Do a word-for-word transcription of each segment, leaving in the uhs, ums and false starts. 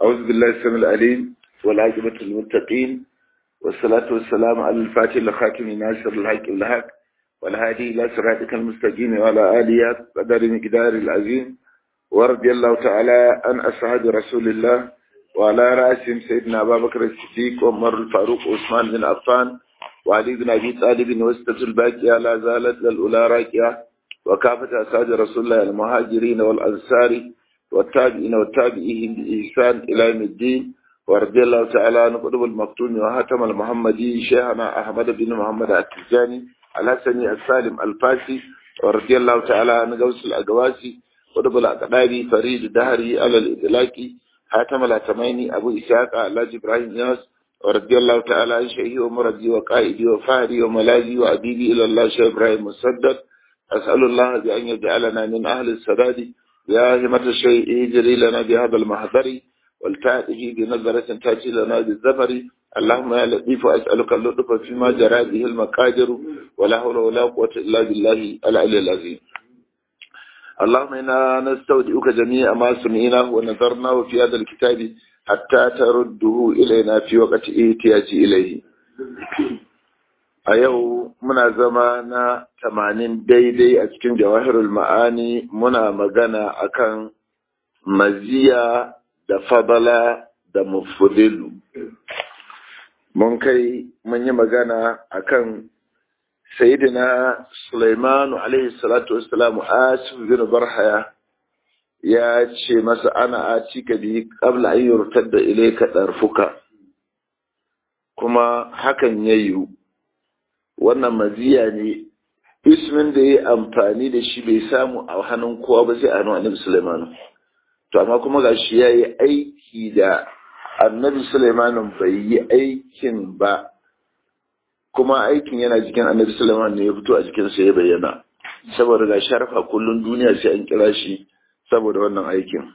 أعوذ بالله السميع العليم والعاقبة للمتقين والصلاة والسلام على الفاتح لخاتم ناصر الحق الحق والهادي إلى صراطك المستقيم وعلى آله قدر مقدار العظيم ورضي الله تعالى عن أصحاب رسول الله وعلى رأسهم سيدنا أبا بكر الصديق وعمر الفاروق وعثمان بن عفان وعلي بن أبي طالب وسطة الباقية لا زالت للأولى راكية وكافة أصحاب رسول الله المهاجرين والأنصار والتابعين والتابعين بإحسان إلى يوم الدين ورضي الله تعالى عن قطب المكتوم وهاتم المحمدي شيخنا أحمد بن محمد التجاني الحسني السالم الفاسي ورضي الله تعالى عن غوث الأقواسي قطب الأقداري فريد الدهري على الإدلاكي هاتم الأتميني أبو إسحاق علاج إبراهيم ياس ورضي الله تعالى عن شيخي ومرضي وقائدي وفهري وملاذي وأبيبي إلى الله شيخ إبراهيم مصدق أسأل الله بأن يجعلنا من أهل السداد يا همة الشيء اجري لنا بهذا المحضر والتأتي بنظرة تأتي لنا بالزفر اللهم يا لطيف أسألك اللطف فيما جرى به المقادر ولا حول ولا قوة إلا بالله العلي العظيم. اللهم إنا نستودعك جميع ما سمعناه ونظرناه في هذا الكتاب حتى ترده إلينا في وقت احتياج إليه. a yau muna zama na tamanin daidai a cikin jawahirul ma'ani muna magana akan maziya da fadala da mufudilu. Mun kai mun yi magana akan sayyidina Sulaimanu alaihi salatu wassalamu Asif bin Barhaya ya ce masa ana atika bi qabla an yurtadda ilayka darfuka, kuma hakan yayi. Wannan maziya ne ismin da ya amfani da shi bai samu a hannun kowa ba sai a hannun annabi Sulaiman. To amma kuma gashi ya yi aiki da annabi Sulaiman bai yi aikin ba, kuma aikin yana jikin annabi Sulaiman ne ya fito a jikinsa ya bayyana, saboda ga sharfa kullum duniya sai an kira shi saboda wannan aikin.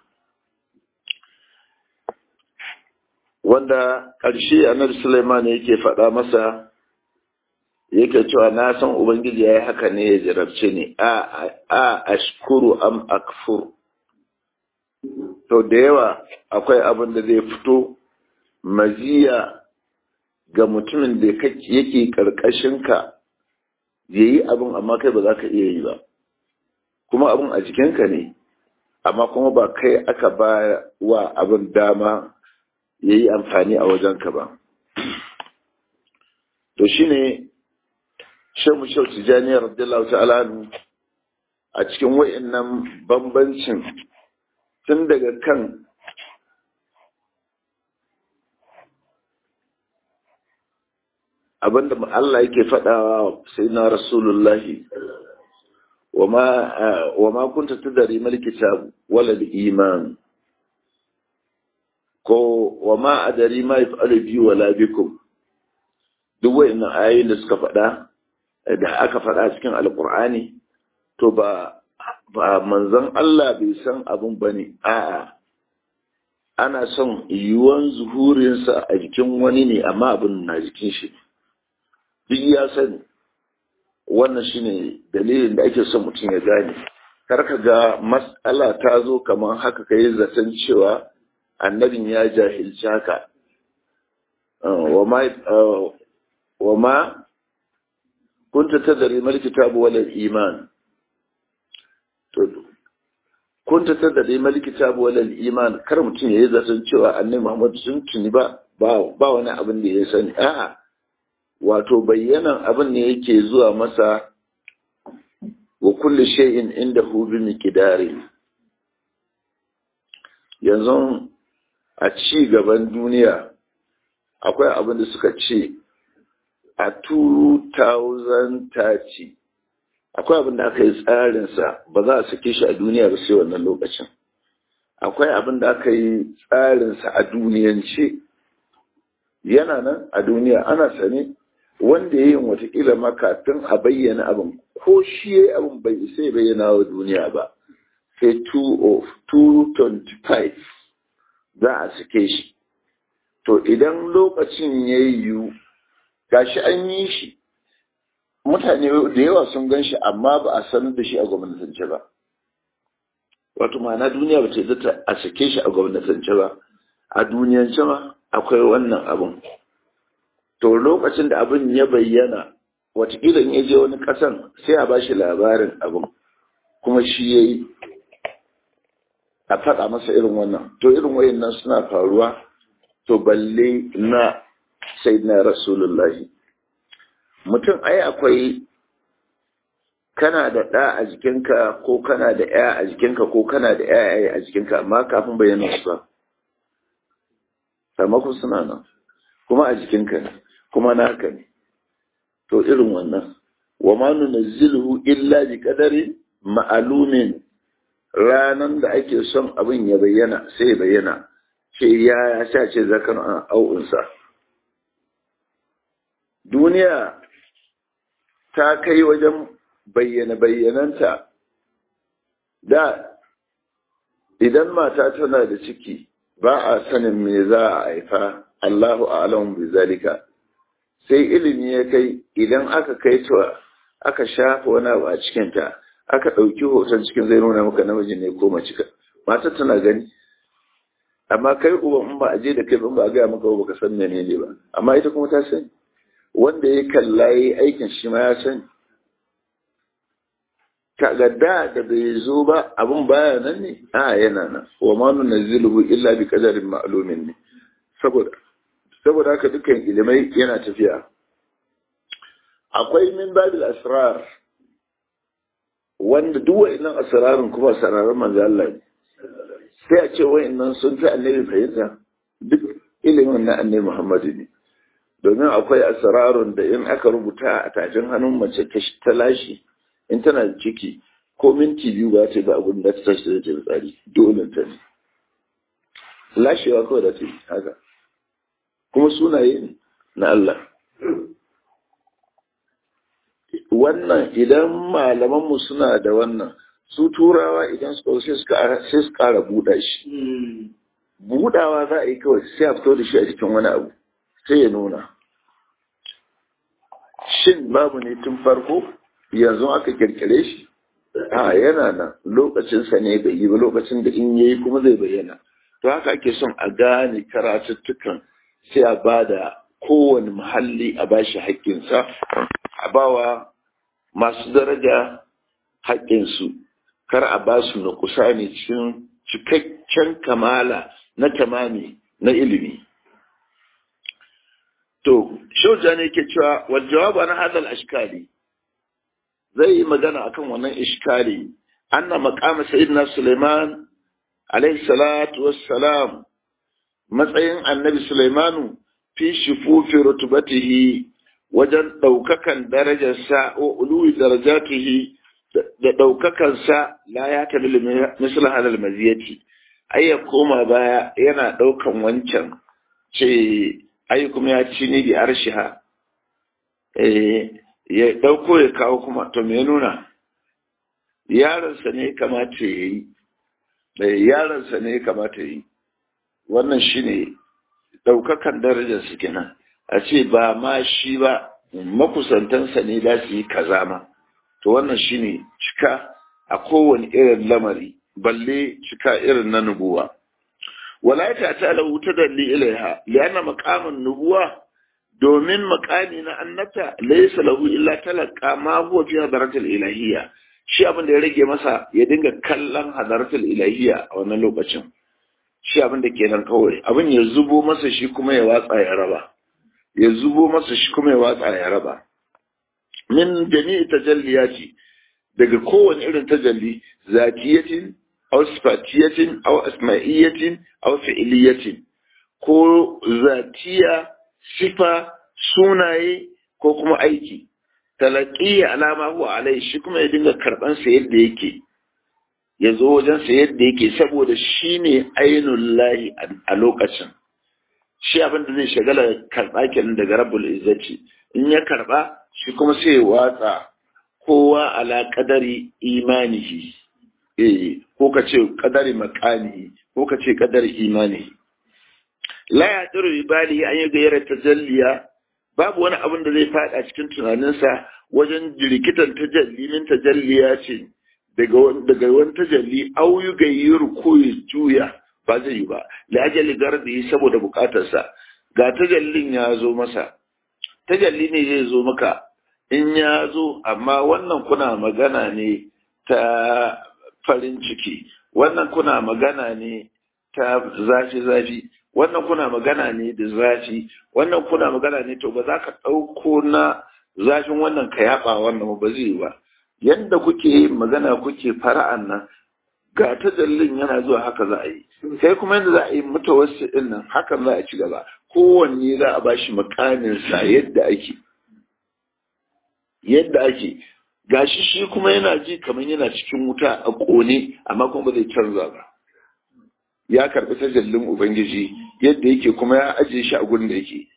Wanda ƙarshe annabi Sulaiman yake faɗa masa, yake cewa na san ubangiji yayi haka ne ya jarabce ni, a a ashkuru am akfur. To da yawa akwai abin da zai fito maziya ga mutumin da yake karkashin ka yayi abin amma kai ba za ka iya yi ba, kuma abin a jikinka ne amma kuma ba kai aka ba wa abin dama yayi amfani a wajenka ba. To shine Shehu Shehu Tijjani radiyallahu ta'ala a cikin wa'annan bambancin tun daga kan abinda Allah yake faɗawa sai na Rasulullahi wa ma kunta tudari mal kitab wala iman ko wa ma adari ma yaf'alu bi wala bikum. Duk wa'annan ayoyin da suka faɗa da aka faɗa cikin alkur'ani to ba ba manzon Allah bai san abun bane, a'a ana son yiwuwan zuhurinsa a jikin wani ne amma abin na jikin shi duk ya sani. Wannan shine dalilin da ake son mutum ya gane, kar ka ga mas'ala ta zo kamar haka kai zaton cewa annabin ya jahilci haka. wa ma wa ma kunta tadri mal kitab wal iman, to kunta tadri mal kitab wal iman, kar mutum yayi zaton cewa annabi Muhammad sun tuni ba ba wani abin da ya sani, a'a wato bayyanan abin ne yake zuwa masa. wa kullu shay'in indahu bi miqdari. Yanzu a ci gaban duniya akwai abin da suka ce a two thousand thirty akwai abin da aka yi tsarinsa ba za a sake shi a duniya ba sai wannan lokacin. Akwai abin da aka yi tsarinsa a duniyance yana nan a duniya ana sane, wanda ya yi watakila ma kafin a bayyana abin ko shi ya yi abin bai sai bayyana wa duniya ba sai two twenty-five za a sake shi. To idan lokacin ya yi yiwu gashi an yi shi, mutane da yawa sun gan shi amma ba a sanar da shi a gwamnatance ba. Wato ma'ana duniya ba ta yi a sake shi a gwamnatance ba, a duniyance ma akwai wannan abun. To lokacin da abin ya bayyana, watakila in ya je wani ƙasan sai a bashi labarin abin, kuma shi ya yi a faɗa masa irin wannan. To irin wayannan suna faruwa, to balle na sayyidina Rasulullahi. Mutum ai akwai kana da ɗa a jikinka ko kana da ‘ya a jikinka ko kana da ‘ya'ya a jikinka, amma kafin bayyana su ba. Samakon suna nan, kuma a jikinka ne, kuma naka ne. To irin wannan, wa ma nunazziluhu illa bi qadarin ma'lumin, ranan da ake son abin ya bayyana sai bayyana, ce ya ya sha ce zakan an au'unsa. Duniya ta kai wajen bayyana bayyananta da idan mata tana da ciki ba a sanin me za a haifa, Allahu a'lamu bi zalika. Sai ilimi ya kai idan aka kai ta aka shafa wani abu a cikinta, aka ɗauki hoton cikin zai nuna maka namiji ne ko mace. Mata tana gani, amma kai uban in ba a je da kai ba a gaya maka ba ka san menene ba, amma ita kuma ta sani. Wanda ya kalla yi aikin shi ma ya sani. Kaga da da bai zo ba abun baya nan ne, a yana nan. Wa ma nunazziluhu illa bi qadarin ma'lumin ne. Saboda saboda haka dukkan ilimai yana tafiya. Akwai min babil asrar, wanda duk wa'annan asrarin kuma asrarin manzo Allah ne. Sai a ce wa'annan sun fi annabi fahimta, duk ilimin na annabi Muhammadu ne. Domin akwai asrarun da in aka rubuta a tafin hannun mace ta lashi, in tana da ciki ko minti biyu ba ta ba abin da ta tashi da ta tsari, dole ta ne. Lashewa kawai da ta yi haka. Kuma sunaye ne na Allah. Wannan idan malamanmu suna da wannan, su turawa idan suka sai su ƙara buɗa shi. Buɗawa za a yi kawai sai a fito da shi a cikin wani abu, sai ya nuna. Shin babu ne tun farko, yanzu aka kirkire shi? A yana nan, lokacinsa ne bai yi ba, lokacin da in yayi kuma zai bayyana. To haka ake son a gane karatuttukan, sai a ba da kowane muhalli a ba shi haƙƙinsa, a bawa masu daraja haƙƙinsu, kar a ba su na kusa ne cikin cikakken kamala na tamami na ilimi. To, shauja ne ke cewa, wal jawaba na hadal ashkali, zai yi magana akan wannan ishkali, anna maqama sayyidina Sulaiman alaihi salatu wassalam, matsayin annabi Sulaimanu fi shufufi rutubatihi, wajen ɗaukakan darajarsa o uluwi darajatihi da ɗaukakansa la ya tabi misal halal maziyati, ai ya koma baya yana ɗaukan wancan ce ai kuma ya ci ni bi arshiha, eh ya ɗauko ya kawo kuma to me nuna yaransa ne kamata ya yi, yaransa ne kamata ya yi. Wannan shine ɗaukakan darajarsa kenan, a ce ba ma shi ba makusantansa ne za su yi kaza ma, to wannan shine cika a kowane irin lamari, balle cika irin na nubuwa. Wala ta ta lahu tadalli ilaiha lianna maqamun nubuwa, domin maqami na annabta laysa lahu illa talaqa ma huwa fi hadaratil ilahiyya, shi abin da ya rage masa ya dinga kallon hadaratul ilahiyya a wannan lokacin. Shi abin da kenan kawai, abin ya zubo masa shi kuma ya watsa ya raba, ya zubo masa shi kuma ya watsa ya raba. Min jami'i tajalliyati, daga kowane irin tajalli, zatiyatin aw sifatiyatin aw asma'iyatin aw fi'liyatin, ko zatiya, sifa, sunaye ko kuma aiki. Talaqiya alama huwa alai, shi kuma ya dinga karban sa yadda yake, ya zo wajen sa yadda yake, saboda shine ainul lahi a lokacin. Shi abin da zai shagala karɓa kenan daga rabbul izzati, in ya karɓa shi kuma sai ya watsa kowa ala qadari imanihi, eh ko ka ce qadari maqamihi ko ka ce qadari imanihi. La yadiru bi bali an yi gayyara tajalliya, babu wani abin da zai fada cikin tunaninsa wajen jirkitan tajalli min tajalliya ce daga daga wani tajalli au yi gayyaru ko ya juya, ba zai yi ba li ajali gardi saboda bukatarsa ga tajallin ya zo masa tajalli ne zai zo maka in ya zo amma wannan kuna magana ne ta farin ciki wannan kuna magana ne ta zafi zafi wannan kuna magana ne da zafi wannan kuna magana ne to ba za ka ɗauko na zafin wannan ka yaba wannan ba zai yi ba yanda kuke yin magana kuke fara'an nan ga tajallin yana zuwa haka za a yi sai kuma yadda za a yi mutawassi din nan hakan za a ci gaba kowanne za a bashi makamin sa yadda ake yadda ake gashi shi kuma yana ji kamar yana cikin wuta a kone amma kuma ba zai canza ba ya karbi tajallin ubangiji yadda yake kuma ya ajiye shi a gurin da yake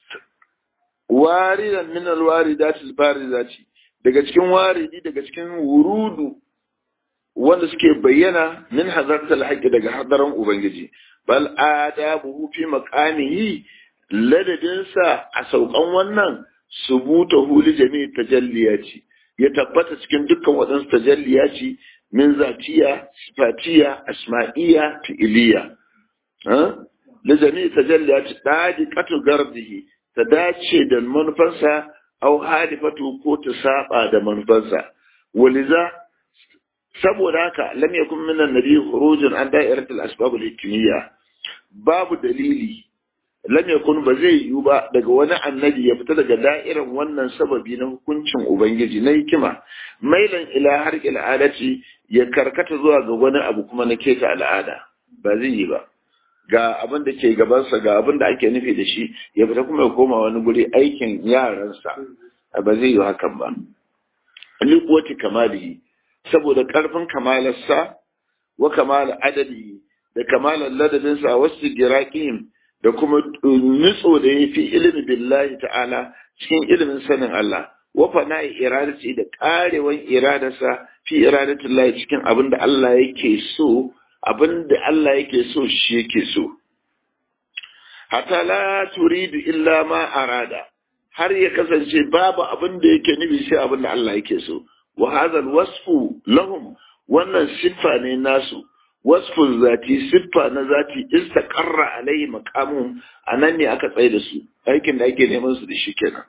waridan min alwaridatil barizati daga cikin waridi daga cikin wurudu wanda suke bayyana min hazartal haqqi daga hadaran ubangiji bal adabuhu fi maqamihi ladadinsa a saukan wannan subutahu li jami'i tajalliyati ya tabbata cikin dukkan waɗansu tajalliyaci min zatiya sifatiya asma'iya fi'iliya ha li jami'i tajalliyati dadi qatu gardihi ta dace da manufansa au halifatu ko ta saba da manufansa waliza saboda haka lam yakun min annabi khurujun an da'iratul asbab al-hikmiyya babu dalili lam yakun ba zai yiwu ba daga wani annabi ya fita daga da'irar wannan sababi na hukuncin ubangiji na hikima mailan ila harqil adati ya karkata zuwa ga wani abu kuma na keta al'ada ba zai yi ba ga abin da ke gabansa ga abin da ake nufi da shi ya fita kuma ya koma wani guri aikin yaransa ba zai yi hakan ba liquwati kamalihi saboda karfin kamalarsa wa kamal adadi da kamalar ladadinsa wasu giraqin da kuma nutso da ya fi ilimin billahi ta'ala cikin ilimin sanin Allah wa fana'i iradati da karewan iradarsa fi iradatillahi cikin abin da Allah yake so abin da Allah yake so shi yake so hatta la turidu illa ma arada har ya kasance babu abin da yake nufi sai abin da Allah yake so wa hadha alwasfu lahum wannan siffa ne nasu wasfun zati siffa na zati istaqarra alai maqamun anan ne aka tsaye da su aikin da ake neman su da shi kenan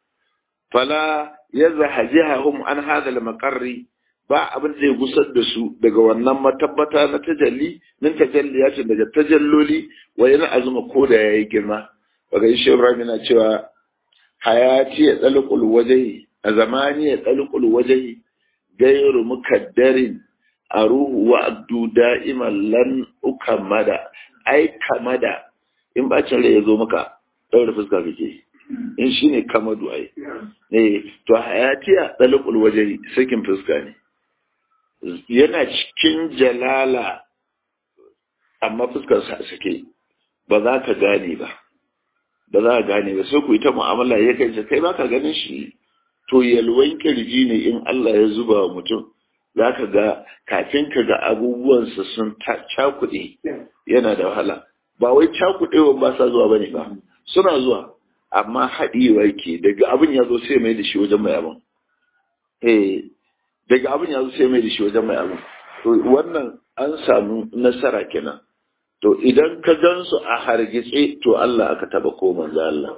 fala yazhajihum an hadha almaqarri ba abin da ya gusar da su daga wannan matabbata na tajalli min tajalliyatin daga tajalloli wa yana azuma ko da yayi girma daga shi Ibrahim yana cewa hayati ya dalqul wajhi a zamani ya dalqul wajhi gairu mukaddarin aruhu wa abdu da'iman lan ukamada ai kamada in bacin rai ya zo maka daura fuska kake in shine kamadu ai eh to hayatiya dalqul wajhi sakin fuska ne yana cikin jalala amma fuskar sa sake ba za ka gane ba ba za ka gane ba sai ku yi ta mu'amala ya kai kai ba ka ganin shi to yalwan kirji ne in Allah ya zuba wa mutum za ka ga kafin ka ga abubuwansa sun cakuɗe yana da wahala ba wai cakuɗewa ba sa zuwa bane ba suna zuwa amma haɗewa ke daga abin ya zo sai mai da shi wajen mai abin eh daga abin ya zo sai mai da shi wajen mai abin to wannan an samu nasara kenan to idan ka gansu a hargitse to Allah aka taba ko manzo Allah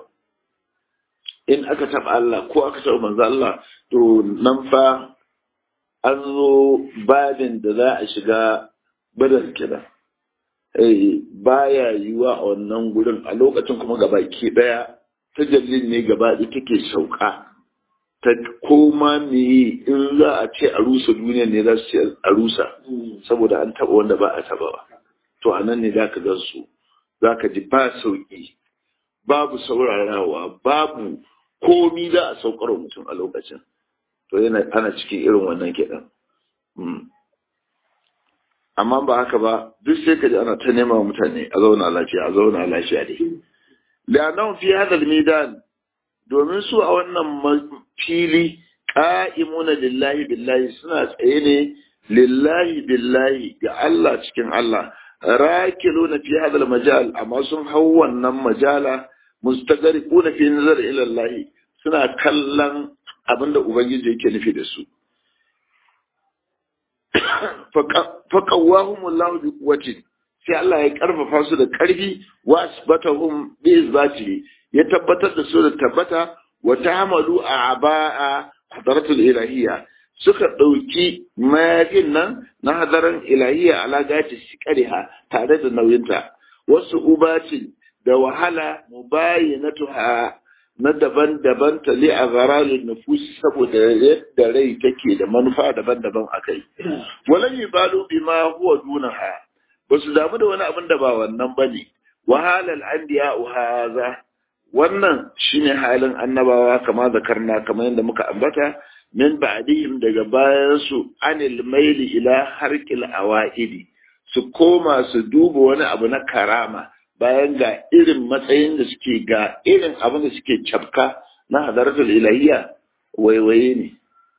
in aka taba Allah ko aka taba manzo Allah to nan fa an zo babin da za a shiga badar kenan eh baya yiwa a wannan gurin a lokacin kuma gabaki daya tajallin ne gaba da take sauka ta koma me in za a ce a rusa duniya ne za su ce a rusa saboda an taba wanda ba a taba ba to anan ne za ka gan su za ka ji ba sauki babu saurarawa babu komi za a saukar mutum a lokacin to yana ana cikin irin wannan kiɗan amma ba haka ba duk sai ka ji ana ta nema mutane a zauna lafiya a zauna lafiya ne la'annan fi hadal midan domin su a wannan fili qa'imuna lillahi billahi suna tsaye ne lillahi billahi ga Allah cikin Allah rakiluna fi hadal majal amma sun hau wannan majala mustagriquna fi nazar ila Allah suna kallon abinda ubangiji yake nufi da su faqawahum Allah bi quwwatin sai Allah ya karfafa su da karfi wa asbatahum bi izbati ya tabbatar da su da tabbata wa tahamalu a aba'a hadaratul ilahiyya suka dauki mayakin nan na hadaran ilahiyya ala gati sikariha tare da nauyinta wasu ubati da wahala mubayyinatuha na daban-daban ta li a zaralin nufusi saboda yadda rai take da manufa daban-daban a kai. Walan yi balo bi ma huwa dunaha ba su damu da wani abin da ba wannan ba ne. Wahalar an biya uhaza wannan shine halin annabawa kama zakarna kamar yadda muka ambata min ba'dihim daga bayan su anil maili ila harqil awaidi su koma su duba wani abu na karama bayan ga irin matsayin da suke ga irin abin da suke cafka na hadaratul ilahiyya waiwaye ne.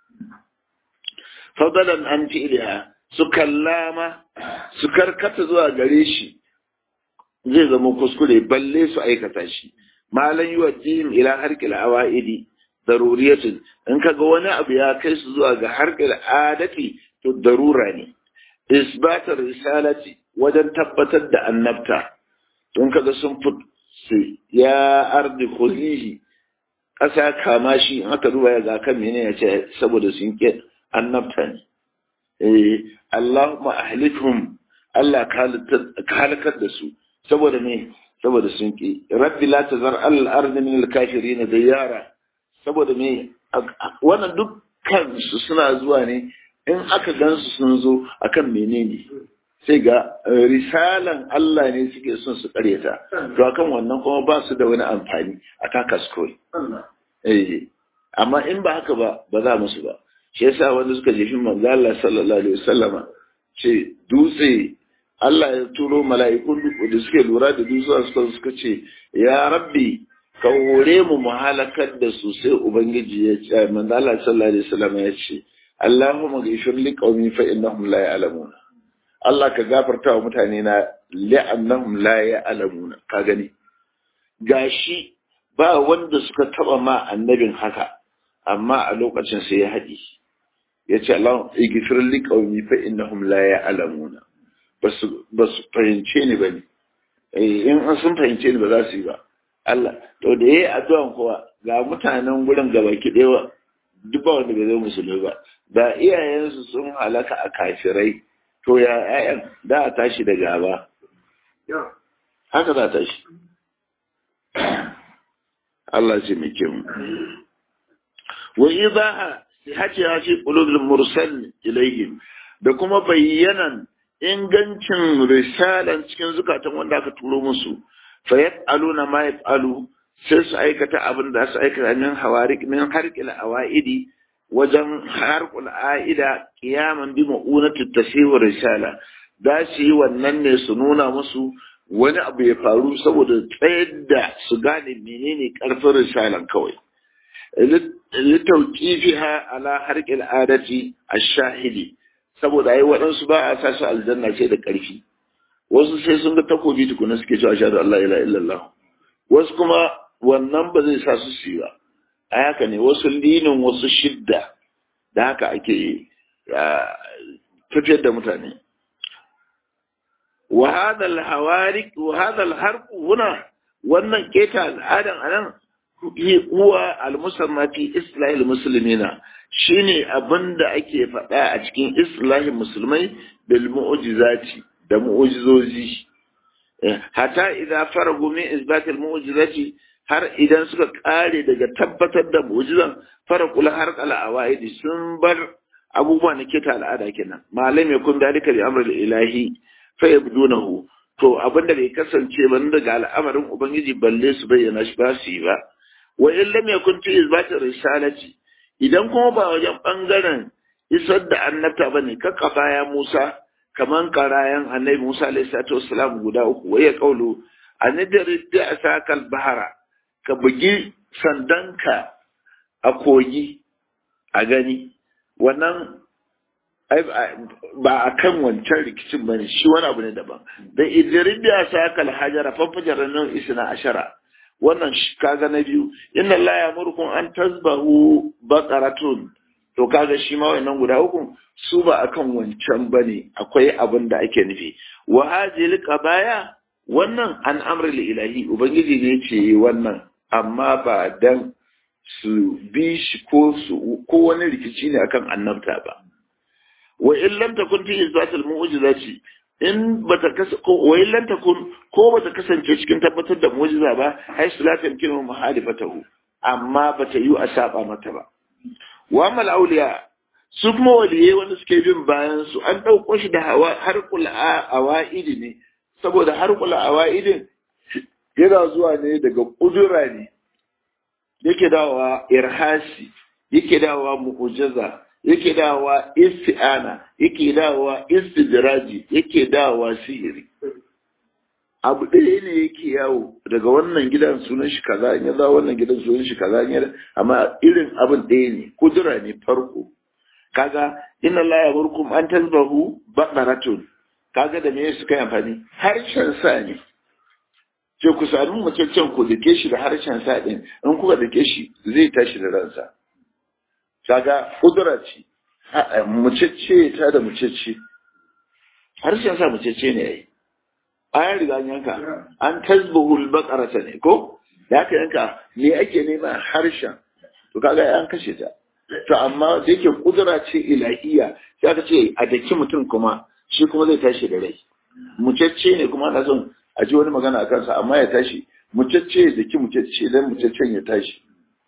Fadalan an fi'liha su kallama su karkata zuwa gare shi zai zama kuskure balle su aikata shi. Malan yuwaddihim ila harqil awaidi daruriyatun in kaga wani abu ya kai su zuwa ga harqil adati to darura ne. Isbatar risalati wajen tabbatar da annabta don kaga sun fi ya ardi khulihi ƙasa kama shi in aka duba ya ga kan mene ya ce saboda sun ke annabta ne eh Allahumma ahlikhum Allah ka halakar da su saboda me saboda sun ke rabbi la tazar al ardi min al kafirin diyara saboda me wannan dukkan su suna zuwa ne in aka gansu sun zo akan menene sai ga risalan Allah ne suke son su karyata to akan wannan kuma ba su da wani amfani a taka skoi eh amma in ba haka ba ba za musu ba shi yasa wanda suka jefi manzo Allah sallallahu alaihi wasallama ce dutse Allah ya turo mala'ikun da suke lura da dutse suka suka ce ya rabbi ka hore mu mu halakar da su sai ubangiji ya ce manzo Allah sallallahu alaihi wasallama ya ce Allahumma ghfir li qaumi fa innahum la ya'lamun Allah ka gafarta wa mutane na li'annahum la ya'lamuna ka gani gashi ba wanda suka taba ma annabin haka amma a lokacin sai ya haɗi yace Allah ighfir li qaumi fa innahum la ya'lamuna basu basu fahimce ni bane eh in an sun fahimce ni ba za su yi ba Allah to da yayi addu'an kowa ga mutanen gurin gabaki ɗaya duk ba wanda bai zo musulmi ba da iyayensu sun halaka a kafirai to ya ƴaƴan da a tashi da gaba haka za a tashi Allah ce mai kyau wa idaha sihati hashi qulubul mursal ilayhim da kuma bayyanan ingancin risalan cikin zukatan wanda aka turo musu fa yaf'aluna ma yaf'alu sai su aikata abin da su aikata min hawarik min harqil awaidi wajen harkul a'ida kiyaman bi ma'unatu tashiwar risala da shi wannan ne su nuna musu wani abu ya faru saboda tsayar da su gane menene karfin risalan kawai litauqifiha ala harqil adati ash-shahidi saboda ai waɗansu ba a sa su aljanna sai da ƙarfi wasu sai sun ga takobi tukuna suke cewa ashhadu an la ilaha illallah wasu kuma wannan ba zai sa su su yi ba a haka ne wasu linin wasu shidda da haka ake tafiyar da mutane wa hadha al-hawarik wa hadha al-harq huna wannan keta al'adan anan huwa al-musamma fi islahi al-muslimina shine abinda ake faɗa a cikin islahin musulmai bil mu'jizati da mu'jizozi hatta idza faragu min isbat al-mu'jizati har idan suka kare daga tabbatar da mu'jizan farakul harqal awaidi sun bar abubuwa na keta al'ada kenan malam ya kun dalika bi amrul ilahi fa yabdunahu to abinda bai kasance ban daga al'amarin ubangiji balle su bayyana shi ba su yi ba wa in lam yakun fi isbati risalati idan kuma ba wajen bangaren isar da annabta bane kakka baya Musa kaman karayan annabi Musa alaihi salatu wassalam guda uku waye kaulu anadri da asakal bahara ka bugi sandanka a kogi a gani wannan ba a kan wancan rikicin bane shi wani abu ne daban da idrin da asakal hajara fafajar nan isna ashara wannan kaga na biyu inna la ya'murukum an tasbahu baqaratun to kaga shi ma wannan guda uku su ba akan wancan bane, akwai abin da ake nufi. Wa hadhihi qabaya wannan an amrul ilahi, ubangiji ne ce wannan, amma ba dan su bi shi ko su ko wani rikici ne akan annabta ba. Wa in lam takun fi izbatil mu'jizati, in bata kasa ko wa in lam takun ko bata kasance cikin tabbatar da mu'jiza ba, hay salatin kinu muhalifatahu, amma bata yi a saba mata ba. Wa mal auliya, su kuma waliyai wanda suke bin bayan su an dauko shi da harqul awaidi ne, saboda harqul awaidin yana zuwa ne daga kudura ne, yake dawowa irhasi, yake dawowa mu'jiza, yake dawowa isti'ana, yake dawowa istidraji, yake dawowa sihiri. Abu ɗaya ne yake yawo daga wannan gidan sunan shi kaza, in ya zawo wannan gidan sunan shi kaza, amma irin abin ɗaya ne, kudura ne farko. Kaga inna la yamurkum an tazbahu baqaratun, kaga da me suka yi amfani? Harshen sa ne. Ce ku sami mucaccen ku dake shi da harshen sa din, in kuka dake shi zai tashi da ransa. Kaga kudura ce, mucacce ta da mucacce, harshen sa mucacce ne yayi. Ayan riga an yanka, an tasbahul baqarata ne ko? Da aka yanka me ake nema harshen, to kaga an kashe ta. To amma da yake kudura ce ilahiya, sai aka ce a daki mutum kuma shi kuma zai tashi da rai. Mucacce ne kuma ana son a ji wani magana a kansa, amma ya tashi, mucacce da ki mucacce dan mucaccen ya tashi.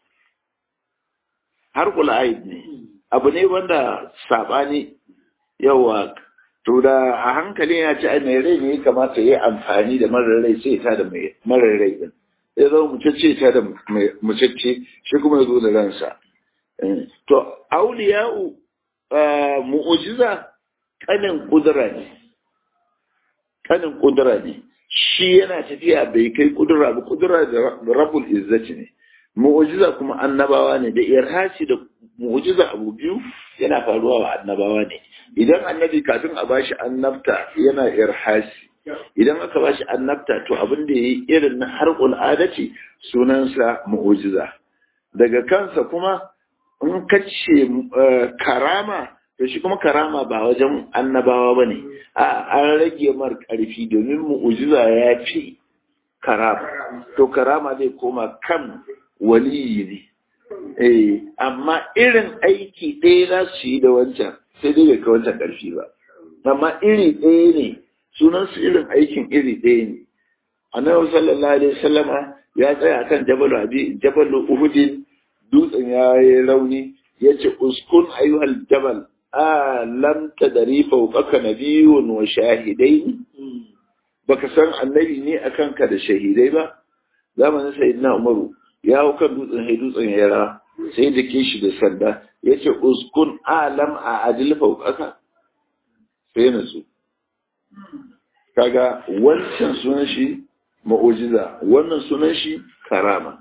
Har kula aid ne, abu ne wanda sabani yawa, to da a hankali ya ce ai mai rai ne ya kamata ya yi amfani da marar rai sai ta da marar rai din. Ya zama mucacce ta da mucacce, shi kuma ya zo da ransa. To auliya'u mu'ujiza kanin kudura ne, kanin kudura ne. Shi yana tafiya bai kai kudura ba, kudura da rabbul izzati ne, mu'jiza kuma annabawa ne, da irhasi da mu'jiza abu biyu yana faruwa wa annabawa ne. Idan annabi kafin a bashi annabta yana irhasi, idan aka bashi annabta to abin da yayi irin na harqul adati sunansa mu'jiza. Daga kansa kuma in kace karama, to shi kuma karama ba wajen annabawa bane, a an rage mar karfi domin mu'jiza ya fi karama, to karama zai koma kan waliyi ne. Eh, amma irin aiki ɗaya za su yi da wancan, sai dai bai kai wancan karfi ba, amma iri ɗaya ne, sunan su irin aikin iri ɗaya ne. Annabi sallallahu alaihi wasallama ya tsaya kan jabal abi jabal uhudin, dutsen ya yi rauni, yace uskun ayyuhal jabal a lam tadri fawqaka nabiyyun wa shahidain, baka san annabi ne akan ka da shahidai ba. Zamanin sayyidina Umaru ya hau kan dutsen, sai dutsen ya ra, sai da ke shi da sanda, yace uskun alam a adil fawqaka, sai na su. Kaga wancan sunan shi mu'jiza, wannan sunan shi karama.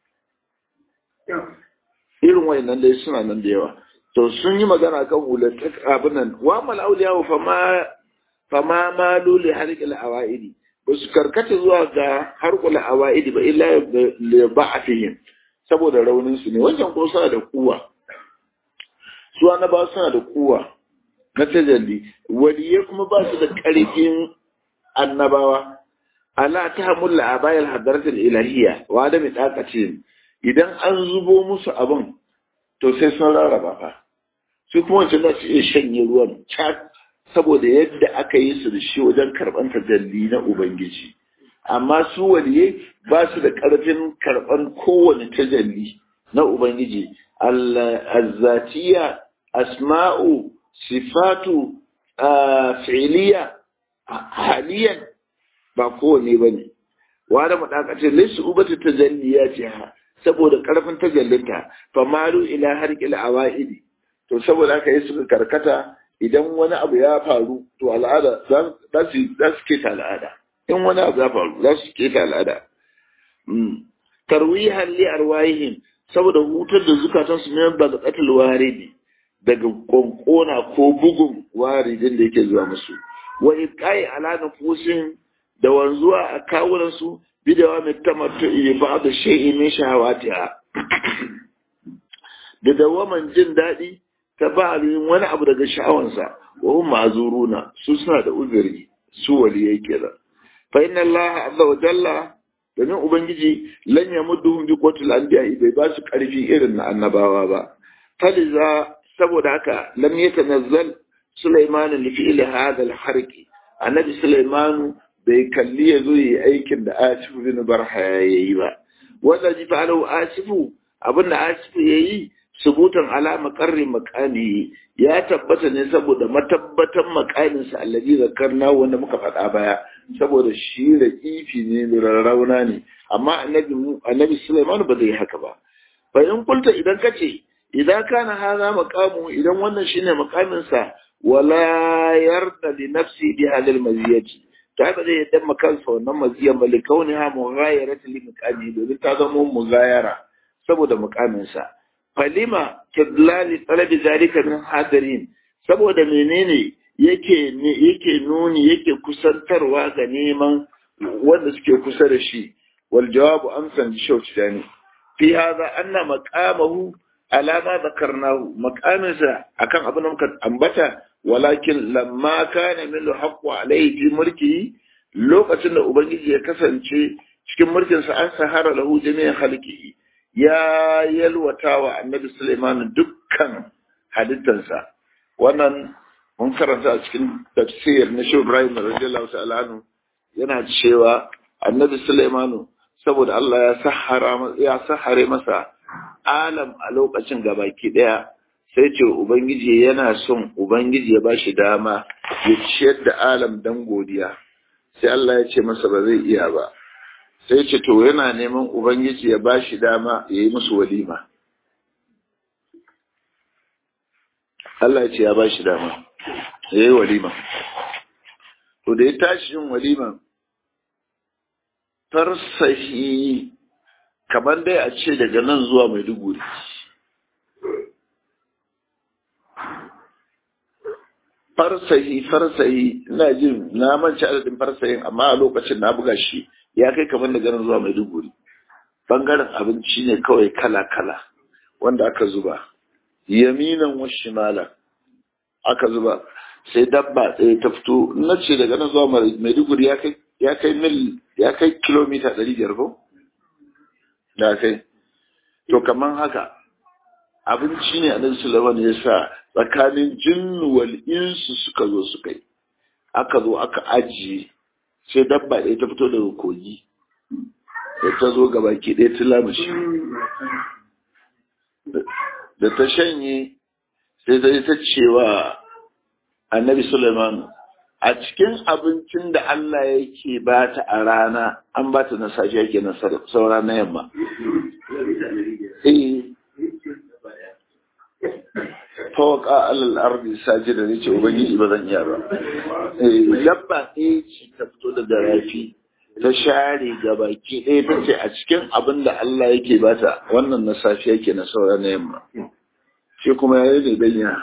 Irin wayannan dai suna nan da yawa. To sun yi magana kan ulatak abin nan, wa mal auliya fa ma fa ma malu li harqil awaidi, ba su karkata zuwa ga harqul awaidi ba illa li ba'fihim, saboda raunin su ne. Wancan ko suna da kuwa, su annaba suna da kuwa na tajalli, waliye kuma ba su da karfin annabawa. ala tahmul abayil hadratil ilahiyya wa da mitaqatin, idan an zubo musu abin to sai sun rarraba fa, su kuma wancan za su iya shanye ruwan cak saboda yadda aka yi su da shi wajen karɓar tajalli na Ubangiji. Amma su waliyai ba su da ƙarfin karɓar kowane tajalli na Ubangiji. Al-zatiya, asma'u, sifatu, fi'iliya, haliyan ba kowane ba ne. Wada maɗakacin lissu ubata tajalliya ce ha, saboda ƙarfin tajallinta, famaru ila harƙil awa'idi. To saboda haka yi suka karkata, idan wani abu ya faru to al'ada za su keta al'ada, in wani abu ya faru za su keta al'ada. Tarwihan li arwahihim, saboda hutar da zukatansu ne ba ga qatil waridi, daga konkona ko bugun waridin da yake zuwa musu. Wa iqai ala nufusin, da wanzuwa a kawunan su bidawa mai tamattu ba da shay'in min shahawatiha, da dawaman jin daɗi ta ba'alin wani abu daga sha'awansa wa hum ma'zuruna su suna da uzuri su waliyai kenan fa inna Allah azza wa jalla domin ubangiji lan yamudduhum bi qutil anbiya bai ba su karfi irin na annabawa ba faliza saboda haka lam yatanazzal Sulaiman li fi'li hadha al-harqi annabi Sulaiman bai kalli yazo yi aikin da Asif bin Barha yayi ba wanda ji fa'alu Asifu abinda Asifu yayi subutan ala maqarri maqami ya tabbata ne saboda matabbatan maqamin sa allazi zakarna wanda muka faɗa baya saboda shi da kifi ne rarrauna ne amma annabi annabi Sulaiman ba zai haka ba fa in kulta idan kace idan kana hada maqamu idan wannan shine maqamin sa wala yarda li nafsi bi hadal maziyati ta ba zai yadda makansa wannan maziyan bali kauniha mughayarati li maqami domin ta zama mughayara saboda maqamin sa falima kidlali talabi zalika min hadarin saboda menene yake yake nuni yake kusantarwa ga neman wanda suke kusa da shi wal jawabu amsan shawtani fi hada anna maqamahu ala ma dhakarnahu maqaminsa akan abin da muka ambata walakin lamma kana min haqqu alayhi fi mulki lokacin da ubangiji ya kasance cikin mulkin sa an sahara lahu jami'an khalqihi ya yalwata wa annabi Sulaiman dukkan halittarsa wannan mun karanta a cikin tafsir na Shehu Ibrahim radiyallahu ta'ala anhu yana cewa annabi Sulaiman saboda Allah ya sahara ya sahare masa alam a lokacin gabaki daya sai ce ubangiji yana son ubangiji ya bashi dama ya ciyar da alam dan godiya sai Allah ya ce masa ba zai iya ba sai ce to yana neman ubangiji ya bashi dama ya yi musu walima Allah ya ce ya bashi dama ya yi walima to da ya tashi yin walima farsahi kamar dai a ce daga nan zuwa Maiduguri farsahi farsahi ina jin na manci adadin farsahin amma a lokacin na buga shi ya kai kamar daga nan zuwa Maiduguri bangaren abinci ne kawai kala kala wanda aka zuba yaminan wa shimala aka zuba sai dabba ɗaya ta fito na ce daga nan zuwa Maiduguri ya kai ya kai mil ya kai kilomita ɗari biyar ko da kai to kaman haka abinci ne annabi Sulaiman ya sa tsakanin jinnu wal insu suka zo suka yi aka zo aka ajiye sai dabba ɗaya ta fito daga kogi da ta zo gaba ke ɗaya ta lamushi da ta shanye sai ta ta cewa annabi Sulaiman a cikin abincin da Allah yake ba ta a rana an ba ta na safiya kenan saura na yamma eh fawqa alal ardi sajida ne ce ubangiji ba zan iya ba eh dabba ɗaya ce ta fito daga rafi ta share gabaki ɗaya ta ce a cikin abin da Allah yake ba ta wannan na safiya kenan saura na yamma shi kuma ya yi ne danya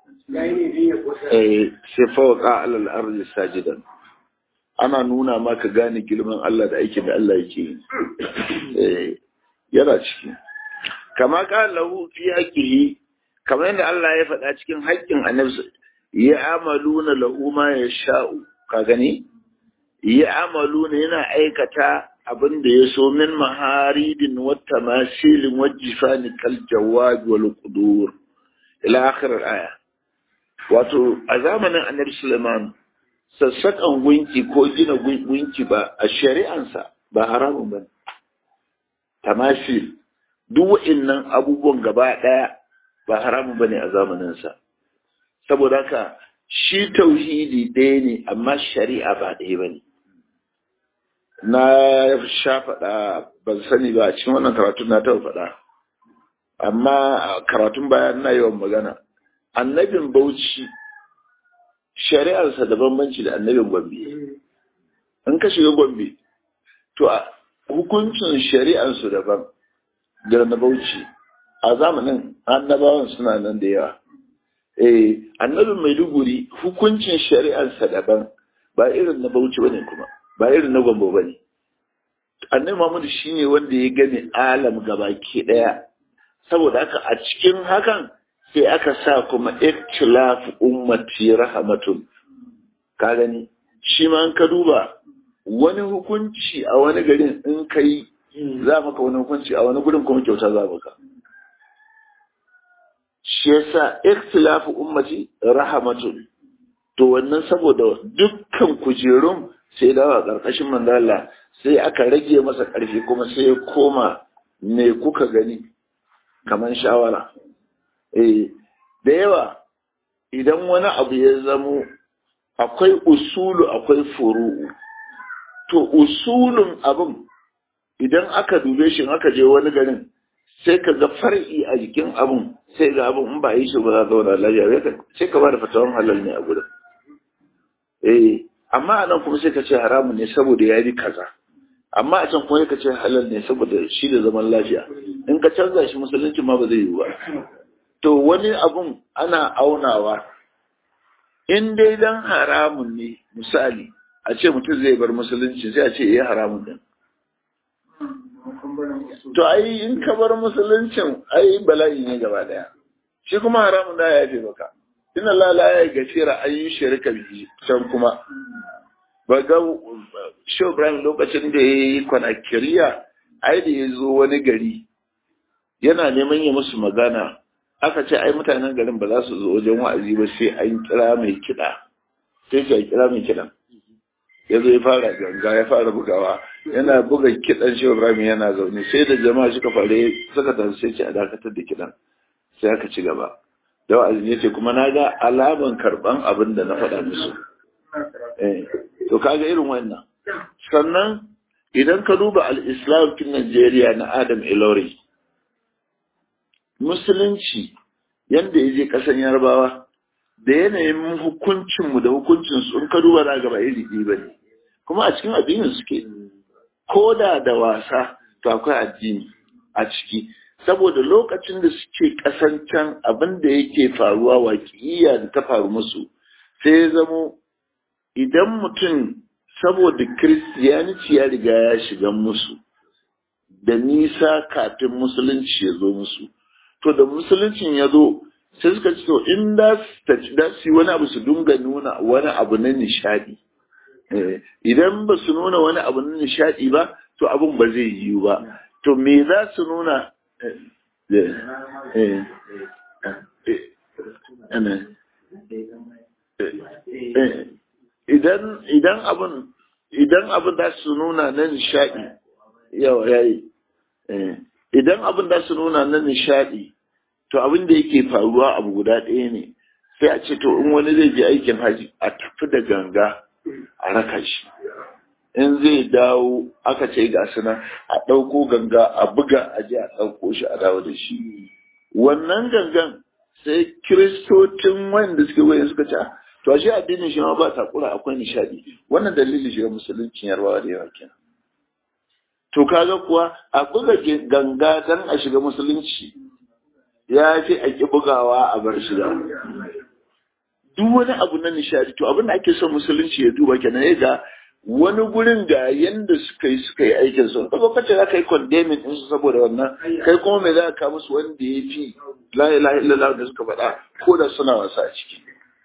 eh sai fawqa alal ardi sajidan ana nuna maka gane girman Allah da aikin da Allah yake eh yana ciki kama ka lahu fi haqihi kamar yadda Allah ya faɗa cikin haƙƙin annabi ya amaluna lahu ma yasha'u ka gani ya amaluna yana aikata abin da ya so min maharidin wa tamasilin wa jifani kal jawad wal qudur ila akhir al aya wato a zamanin annabi Sulaiman sassaƙan gunki ko gina gunki ba a shari'ansa ba haramun ba tamasil duk wa'innan abubuwan gaba ɗaya ba haramun ba ne a zamaninsa saboda haka shi tauhidi ɗaya ne amma shari'a ba ɗaya ba ne na sha faɗa ban sani ba a cikin wannan karatun na taɓa faɗa amma karatun baya na yawan magana annabin Bauchi shari'arsa da bambanci da annabin Gombe in ka shiga Gombe to hukuncin shari'arsu daban da na Bauchi a zamanin annabawan suna nan da yawa eh annabin Maiduguri hukuncin shari'arsa daban ba irin na Bauchi bane kuma ba irin na Gombe bane annabi Muhammad shine wanda ya gane alam gabaki daya saboda haka a cikin hakan sai aka sa kuma ikhtilaf ummati rahmatun ka gani shi ma an ka duba wani hukunci a wani garin in kai za maka wani hukunci a wani gurin kuma kyauta za maka shi yasa ikhtilaf ummati rahmatun to wannan saboda dukkan kujerun sai dawa karkashin manzala sai aka rage masa karfi kuma sai ya koma me kuka gani kaman shawara eh da yawa idan wani abu ya zamo akwai usulu akwai furu'u to usulun abin idan aka dube shi aka je wani garin sai ka ga far'i a jikin abin sai ga abin in ba yi shi ba za zauna lafiya sai ka ba da fatawan halal ne a gurin eh amma a nan kuma sai ka ce haramun ne saboda ya yi kaza amma a can kuma ka ce halal ne saboda shi da zaman lafiya in ka canza shi musulunci ma ba zai yi ba to wani abun ana aunawa in dai dan haramun ne misali a ce mutum zai bar musulunci sai a ce ya haramun din to ai in ka bar musuluncin ai bala'i ne gaba daya shi kuma haramun da ya yafe maka inna la la ya gafira ayi shirka bihi can kuma ba ga Shehu Ibrahim lokacin da yayi kwanakiriya ai da yazo wani gari yana neman ya musu magana aka ce ai mutanen garin ba za su zo wajen wa'azi ba sai an kira mai kiɗa sai ya kira mai kiɗan ya zo ya fara ganga ya fara bugawa yana buga kiɗan Shehu Ibrahim yana zaune sai da jama'a suka fare suka tafi sai ce a dakatar da kiɗan sai aka ci gaba da wa'azi ya ce kuma na ga alaman karɓan abin da na faɗa musu eh to kaga irin wannan sannan idan ka duba al-Islam kin Najeriya na Adam Ilori musulunci yanda ya je ƙasan Yarbawa da yanayin hukuncinmu da hukuncinsu in ka duba za gaba iri ɗi ba ne kuma a cikin addinin suke ko da da wasa to akwai addini a ciki saboda lokacin da suke ƙasan can abin da yake faruwa waƙiyya da ta faru musu sai ya zamo idan mutum saboda kiristiyanci ya riga ya shiga musu da nisa kafin musulunci ya zo musu to da musuluncin ya zo sai suka ce to in da su yi wani abu su dunga nuna wani abu na nishadi idan ba su nuna wani abu na nishadi ba to abin ba zai yiwu ba to me za su nuna idan idan abin idan abin da su nuna na nishadi yawa yayi idan abin da su nuna na nishadi to abin da yake faruwa abu guda ɗaya ne sai a ce to in wani zai je aikin haji a tafi da ganga a raka shi in zai dawo aka ce ga suna a ɗauko ganga a buga a je a ɗauko shi a dawo da shi wannan gangan sai kiristocin wanda suke wayan suka ce to ashe addinin shi ma ba takura akwai nishadi wannan dalilin shiga musuluncin yarbawa da yawa kenan to kaga kuwa a buga ganga dan a shiga musulunci ya fi a ki bugawa a bar shiga duk wani abu na nishadi to abin da ake son musulunci ya duba kenan ya ga wani gurin ga yanda suka yi suka yi aikin su kaga kace za ka yi condemning din su saboda wannan kai kuma me za ka musu wanda ya fi la ilaha illallah da suka faɗa ko da suna wasa a ciki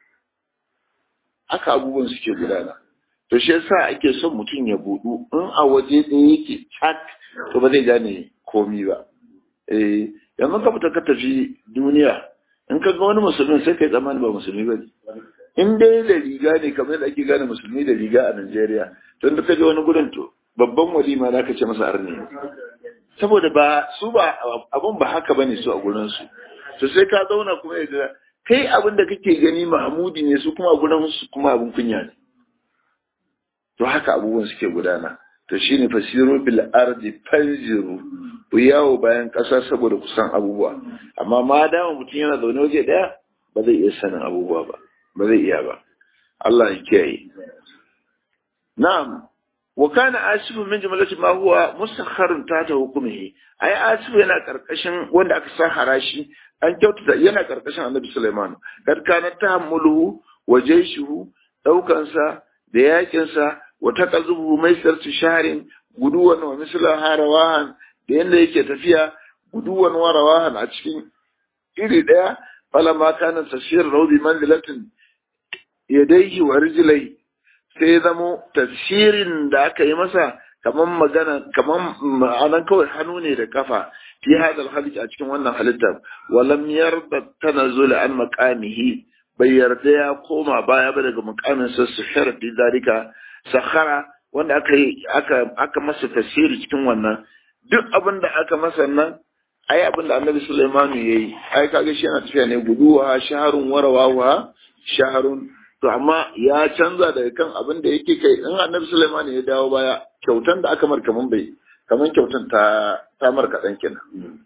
haka abubuwan suke gudana to shi yasa ake son mutum ya budu in a waje ɗaya yake chat to ba zai gane komi ba eh yanzu ka fita ka tafi duniya in ka ga wani musulmi sai kai tsammani ba musulmi ba ne in dai da riga ne kamar da ake gane musulmi da riga a Najeriya to da ka je wani gurin to babban walima za ka ce masa arni saboda ba su ba abun ba haka bane su a gurin su to sai ka zauna kuma ya ga kai abin da kake gani Mahmudi ne su kuma a gurin su kuma abun kunya ne to haka abubuwan suke gudana to shine fasiru bil ardi fanziru ku yawo bayan ƙasa saboda kusan abubuwa amma ma dama mutum yana zaune waje daya ba zai iya sanin abubuwa ba ba zai iya ba Allah ya kiyaye na'am wa kana asifu min jumlati ma huwa musakharun ta hukumihi ai asifu yana karkashin wanda aka sa harashi an kyautata yana karkashin Annabi Sulaiman kad kana tahammuluhu wa jayshuhu daukansa da yakinsa wa taqazubu maisartu shahrin guduwan wa misla harawahan da yanda yake tafiya guduwan wa rawahan a cikin iri daya falamma kana tafsir rawdi manzilatin yadayhi wa rijlai sai zamo tafsirin da aka yi masa kaman magana kaman ma'anan kawai hannu ne da kafa fi hadal halitta a cikin wannan halittar walam yarda tanazzul an maqamihi bai yarda ya koma baya ba daga muqamin sa su sharadi zalika sakhara wanda aka yi aka aka masa tafsiri cikin wannan duk abin da aka masa nan ai abin da Annabi Sulaiman yayi ai kaga shi yana tafiya ne guduwa shaharun warawa shaharun to amma ya canza daga kan abin da yake kai in Annabi Sulaiman ya dawo baya kyautan da aka mar kaman bai kaman kyautan ta ta mar kadan kenan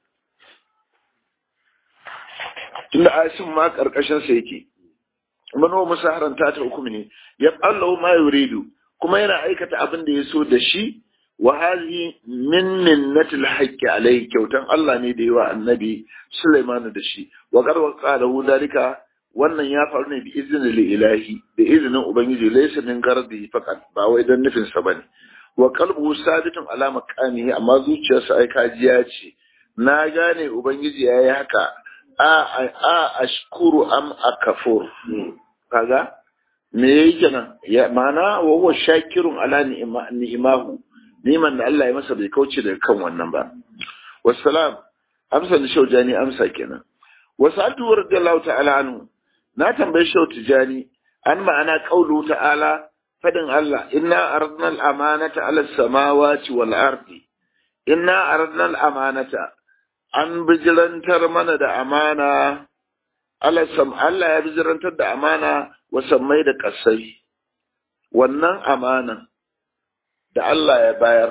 tunda asin ma karkashin sa yake mano musaharan ta ta hukumi ne ya allahu ma yuridu kuma yana aikata abin da ya so da shi wa hadhi min minnatil haqqi alayhi kyautan Allah ne da yawa Annabi Sulaiman da shi wa qad waqalahu dalika wannan ya faru ne bi izinin ilahi da izinin ubangiji laysa min gardi faqat ba wai dan nufin sa bane wa qalbu sabitun ala maqamihi amma zuciyarsa ai kajiya ce na gane ubangiji yayi haka a a ashkuru am akafur kaga me yake nan ya mana wa huwa shakirun ala ni'mahu niman da Allah ya masa bai kauce daga kan wannan ba wassalam amsa da shaujani amsa kenan wasaltu radiyallahu ta'ala anhu na tambayi shau tijani an ma'ana qaulu ta'ala fadin Allah inna aradna al-amanata 'ala as-samawati wal ardi inna aradna al-amanata an bijirantar mana da amana Allah sam Allah ya bijirantar da amana wa sammai da kasai wannan amana da Allah ya bayar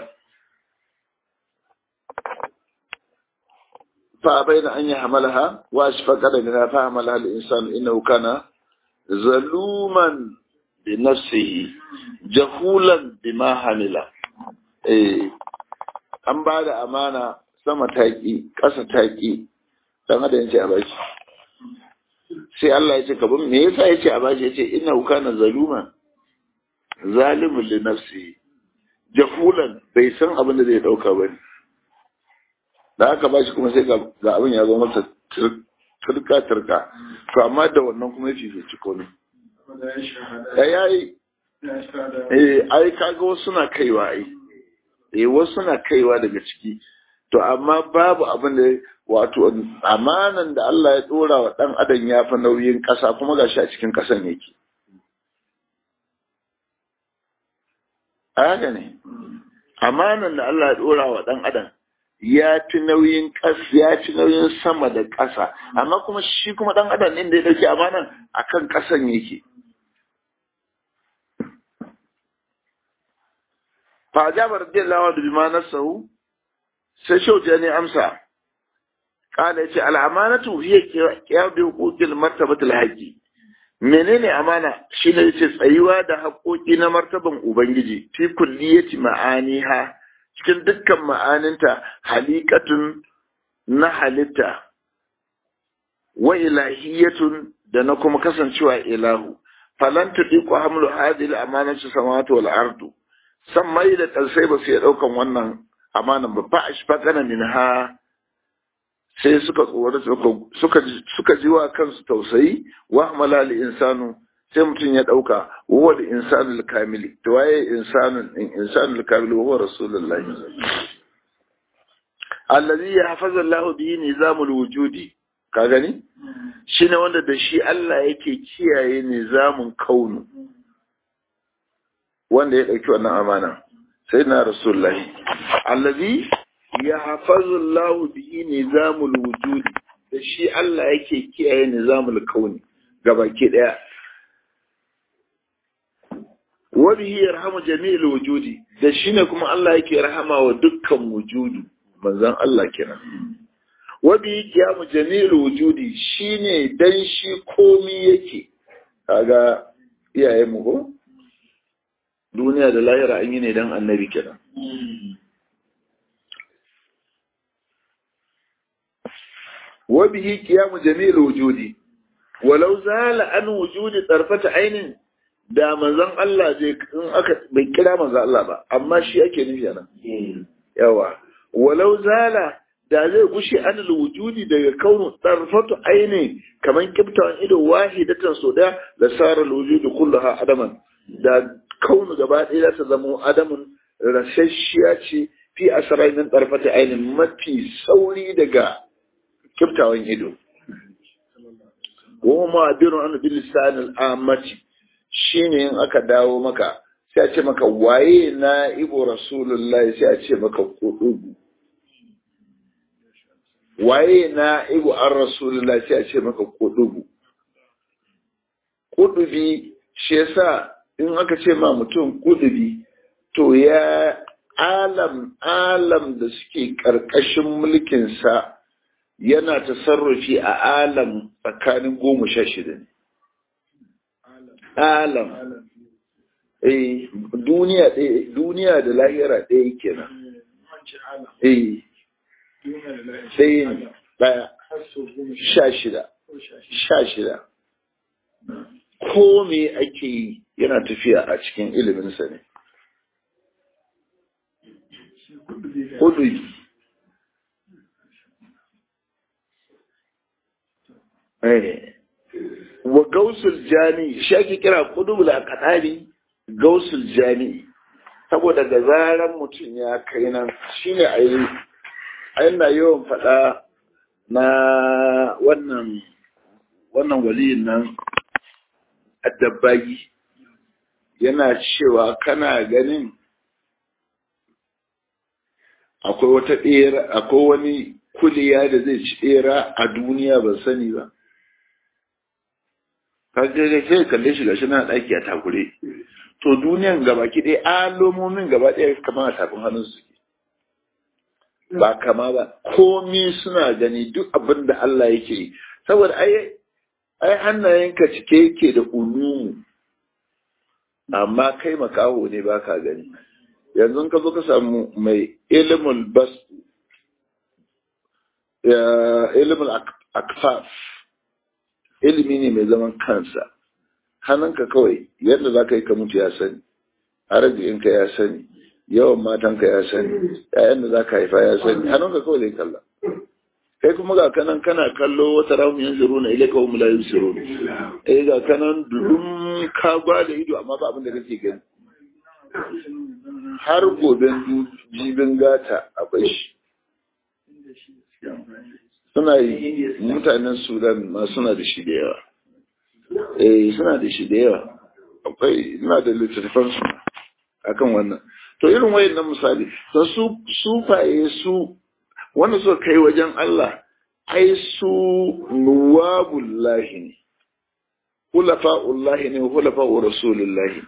فأبين أن يحملها وأشفق منها فحملها الإنسان إنه كان ظلوما بنفسه جهولا بما حمل إيه an ba da amana sama taƙi ƙasa taƙi dan adam yace a bashi sai Allah ya ce kabin me yasa yace a bashi yace inna kana zaluma zalimun li nafsi jahulan bai san abin da zai dauka bane da aka bashi kuma sai ga abin ya zo masa turka turka to amma da wannan kuma yace zai ci komai yayi eh ai kaga wasu suna kaiwa ai eh wasu suna kaiwa daga ciki to amma babu abin da wato amanan da Allah ya dora wa dan adam ya fa nauyin kasa kuma gashi a cikin kasan yake haka ne amanan da Allah ya dora wa dan adam ya ci nauyin kas ya ci nauyin sama da kasa amma kuma shi kuma dan adam din da ya dauki amanan akan kasan yake fa jabar radiyallahu anhu bima nasahu sai shauja ne amsa kala yace al-amanatu hiya qiyadu huquqil martabatil haqqi menene amana shine yace tsayuwa da haƙoƙi na martaban ubangiji fi kulliyati ma'aniha cikin dukkan ma'aninta halikatun na halitta wa ilahiyatun da na kuma kasancewa ilahu falan tudiku hamlu hadhihi al-amanatu samawati wal ardu san mai da kalsai ba su ya daukan wannan amanan ba fa ashfaqana minha sai suka tsoro suka suka ji wa kansu tausayi wa amala li insanu sai mutum ya dauka wa da insanul kamili to waye insanun in insanul kamili wa rasulullahi alladhi yahfazu Allahu bihi nizamul wujudi ka gani shine wanda da shi Allah yake kiyaye nizamin kaunu wanda ya dauki wannan amana sayyidina rasulullahi alladhi yahfazu Allahu bihi nizamul wujudi da shi Allah yake kiyaye nizamul kauni gabaki daya wa bihi yarhamu jami'il wujudi da shi ne kuma Allah yake rahama wa dukkan wujudu manzon Allah kenan wa bihi qiyamu jami'il wujudi shine dan shi komi yake kaga iyayen mu ko duniya da lahira an yi ne dan annabi kenan wa bihi qiyamu jami'il wujudi walau zala an wujudi tarfata ainin da manzon Allah zai in aka bai kira manzon Allah ba amma shi ake nufi nan yawa walau zala da zai gushe anil wujudi daga kaunu tarfatu aini kaman kibtawan ido wahidatan so da la sara al wujudu kulluha adaman da kaunu gaba ɗaya za ta zama adamun rasashiya ce fi asrai min tarfatu aini mafi sauri daga kibtawan ido wa ma biru an bil lisan al amati shine in aka dawo maka sai a ce maka waye na ibo rasulullahi sai a ce maka kudubu waye na ibu an rasulullah sai a ce maka kudubu kudubi shi yasa in aka ce ma mutum kudubi to ya alam alam da suke karkashin mulkinsa yana tasarrufi a alam tsakanin goma sha shida ne alam eh duniya ɗaya duniya da lahira ɗaya kenan eh sai ne ɗaya sha shida sha shida ko me ake yi yana tafiya a cikin iliminsa ne kudu wa gausul jani shi ake kira kudu da kadari gausul jani saboda da zaran mutum ya kai nan shine a yi ina yawan faɗa na wannan wannan waliyin nan addabagi yana cewa kana ganin akwai wata ɗera akwai wani kuliya da zai ci ɗera a duniya ban sani ba kaje da kai kalle shi gashi na ɗaki a takure to duniyan gaba ki ɗaya alomomin gaba ɗaya kamar a tafin hannun su ba kama ba komi suna gani duk abin da Allah yake yi saboda ai ai hannayenka cike yake da ulumu amma kai makaho ne baka gani yanzu ka zo ka samu mai ilmul bas ya ilmul akfaf ilimi ne mai zaman kansa hannunka kawai yadda za ka yi ka mutu ya sani arzikinka ya sani yawan matanka ya sani yayan da za ka haifa ya sani hannunka kawai zai kalla kai kuma ga kanan kana kallo wata ramu yan zuru na ilaka wa mulayin zuru eh ga kanan dudun ka da ido amma ba abin da kake gani har goben jibin gata a bashi suna yi mutanen sudan ma suna da shi da yawa eh suna da shi da yawa akwai ina da littattafan su akan wannan to irin wayannan misali to su sufaye su wanda suka kai wajen Allah ai su nuwabullahi ne hulafa'ullahi ne hulafa'u rasulullahi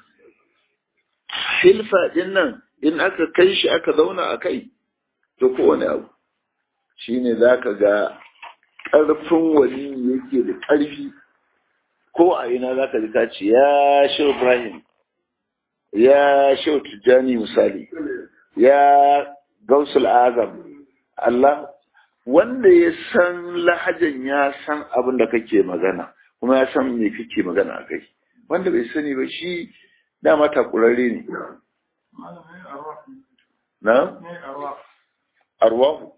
hilfa din nan in aka kai shi aka zauna a kai to kowane abu shine zaka ga ƙarfin wali yake da ƙarfi ko a ina zaka ji ka ce ya Shehu Ibrahim ya Shehu Tijjani misali ya Gausul Azam Allah wanda ya san lahajan ya san abin da kake magana kuma ya san me kake magana a kai wanda bai sani ba shi dama takurare ne na arwahu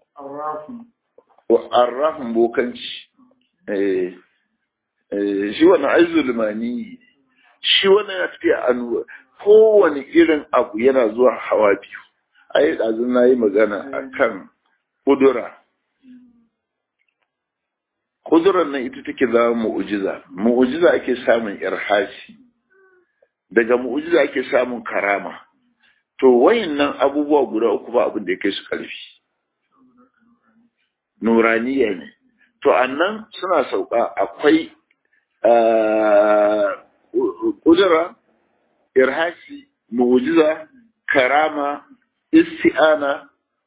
arrafin bokanci eh shi wannan aizulmani shi wannan ya tafiya annuwa kowane irin abu yana zuwa hawa biyu ai ɗazu na yi magana akan kudura kudurar nan ita take zama mu'ujiza mu'ujiza ake samun irhasi daga mu'ujiza ake samun karama to wayannan abubuwa guda uku ba abin da ya kai su ƙarfi nuraniya ne to annan suna sauka akwai kudura irhasi mu'ujiza karama isti'ana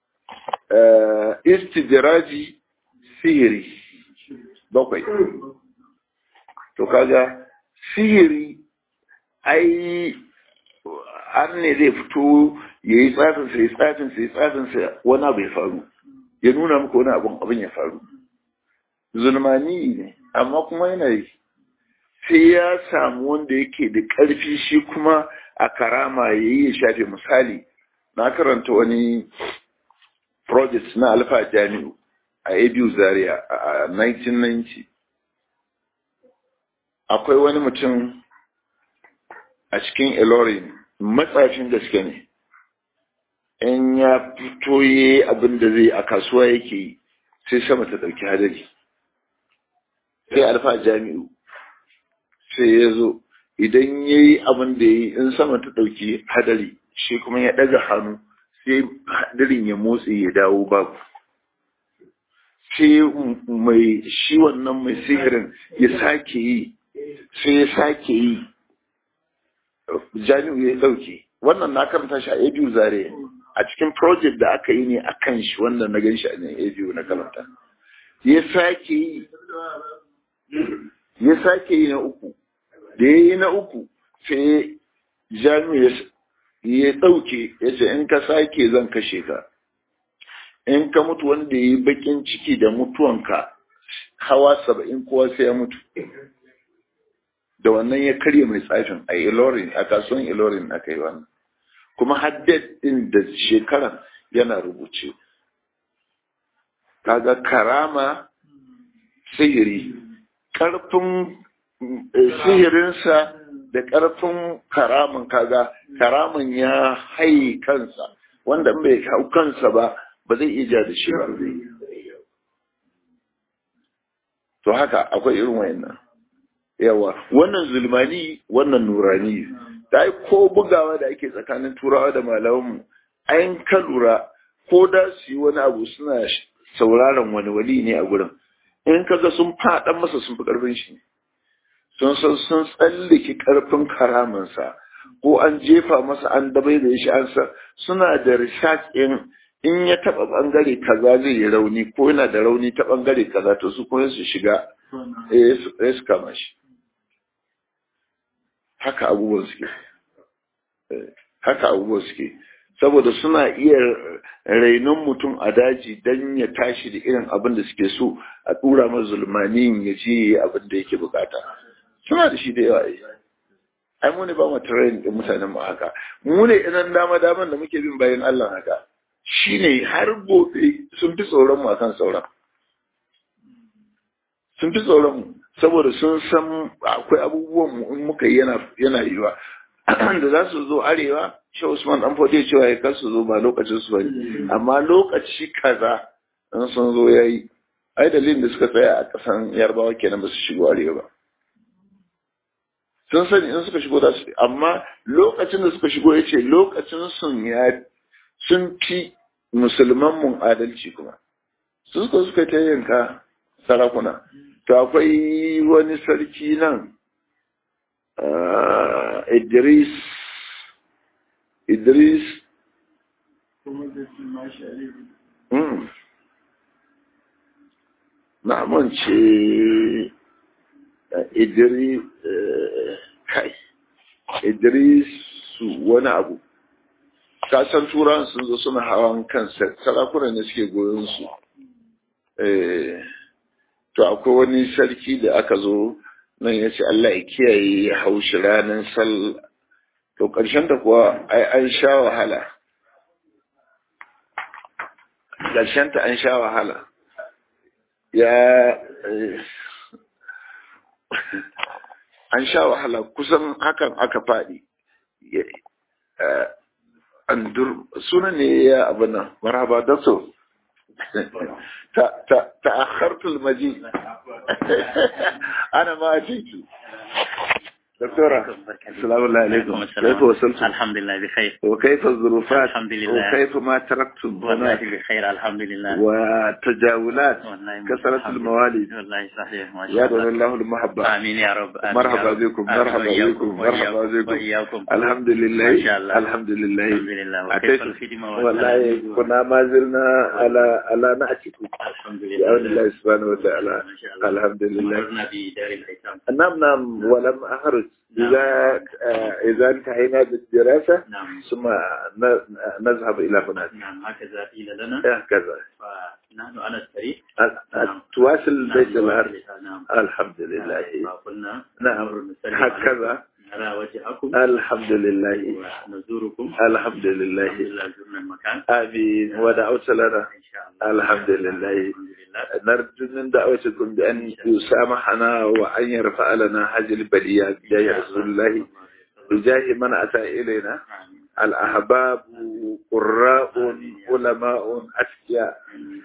istidiraji sihiri bakwai to kaga sihiri ai an ne zai fito ya yi tsafinsa ya tsafinsa ya tsafinsa wani abu ya faru ya nuna muku wani abin abin ya faru zulmani ne amma kuma yana yi sai ya samu wanda yake da ƙarfi shi kuma a karama ya yi ya shafe misali na karanta wani project na alfa jami'u a A B U Zaria a nineteen ninety. Akwai wani mutum a cikin Ilorin matsafin gaske ne. In ya fito yi abin da zai a kasuwa yake yi sai sama ta ɗauki hadari. Sai Alfa Jami'u sai ya zo idan ya yi abin da ya yi in sama ta ɗauki hadari shi kuma ya ɗaga hannu sai hadarin ya motsi ya dawo babu. Sai mai shi wannan mai sihirin ya sake yi sai ya sake yi Jami'u ya ɗauke. Wannan na karanta shi a A B U Zaria a cikin project da aka yi ne a kan shi wannan na gan shi a A B U na karanta. Ya sake yi ya sake yi na uku. Da ya yi na uku sai Jami'u ya ɗauke ya ce in ka sake zan kashe ka. In ka mutu wanda ya yi bakin ciki da mutuwanka hawa saba'in kowa sai ya mutu. Da wannan ya karya mai tsafin a Ilorin a kasuwan Ilorin aka yi wannan. Kuma haddad din da shekaran yana rubuce. Kaga karama sihiri, ƙarfin sihirinsa da ƙarfin karaman kaga karaman ya haye kansa wanda bai hau kansa ba ba zai iya da shi ba. To haka akwai irin wayannan. Yawa wannan zulmani wannan nurani da ai ko bugawa da ake tsakanin turawa da malamanmu ayin ka lura ko da su yi wani abu suna sauraron wani wali ne a gurin in kaga sun faɗan masa sun fi ƙarfin shi sun san sun tsallake ƙarfin karamansa ko an jefa masa an dabai da shi an san suna da research in in ya taɓa ɓangare kaza zai yi rauni ko yana da rauni ta ɓangare kaza to su kuma su shiga eh su kama shi. Haka abubuwan suke haka abubuwan suke saboda suna iya rainon mutum a daji don ya tashi da irin abin da suke so a tura masa zulmanin ya je abin da yake bukata suna da shi da yawa ai mu ne ba mu train din mutanen mu haka mu ne idan dama daman da muke bin bayan Allah haka shine har gobe sun fi tsoron mu akan sauran sun fi tsoron mu saboda sun san akwai abubuwan mu in muka yi yana yana yiwa da za su zo arewa shi Usman dan fode cewa ya kasu zo ba lokacin su bane amma lokaci kaza in sun zo yayi ai dalilin da suka tsaya a kasan Yarbawa kenan ba su shigo arewa ba sun sani in suka shigo da su amma lokacin da suka shigo yace lokacin sun ya sun fi musulman mun adalci kuma su suka suka ta yanka sarakuna to akwai wani sarki nan Idris Idris mm. na mance Idris kai Idris wani abu kasan turan sun zo suna hawan kansa sarakuna ne suke goyon su eh to akwai wani sarki da aka zo nan ya ce Allah ya kiyaye ya haushi ranar sal to ƙarshen ta kuwa ai an sha wahala ƙarshen ta an sha wahala ya an sha wahala kusan hakan aka faɗi andur sunan ne ya abuna marhaba da so تأخرت المجيء أنا ما أتيت دكتورة السلام عليكم كيف وصلت الحمد لله بخير وكيف الظروفات الحمد لله وكيف ما تركتم والله بخير الحمد لله وتجاولات كثرة الموالد والله صحيح ما شاء الله يا الله المحبة آمين يا رب آمين مرحبا بكم مرحبا بكم مرحبا بكم الحمد لله ما شاء الله الحمد لله الحمد لله وكيف الخدمة والله كنا ما زلنا على على نعتكم الحمد يا لله الله سبحانه وتعالى الحمد لله مرنا بدار الأيتام نعم نعم ولم أخرج إذا إذا انتهينا بالدراسة نعم ثم نذهب إلى هناك نعم هكذا قيل لنا هكذا فنحن على الطريق تواصل البيت الأرض نعم الحمد لله فقلنا نعم هكذا نرى وجهكم الحمد لله ونزوركم الحمد لله زرنا المكان آمين ودعوت لنا إن شاء الله الحمد لله نرجو من دعوتكم بأن يسامحنا وأن يرفع لنا هذه البليات بجاه رسول الله بجاه من أتى إلينا الأحباب قراء علماء أذكياء.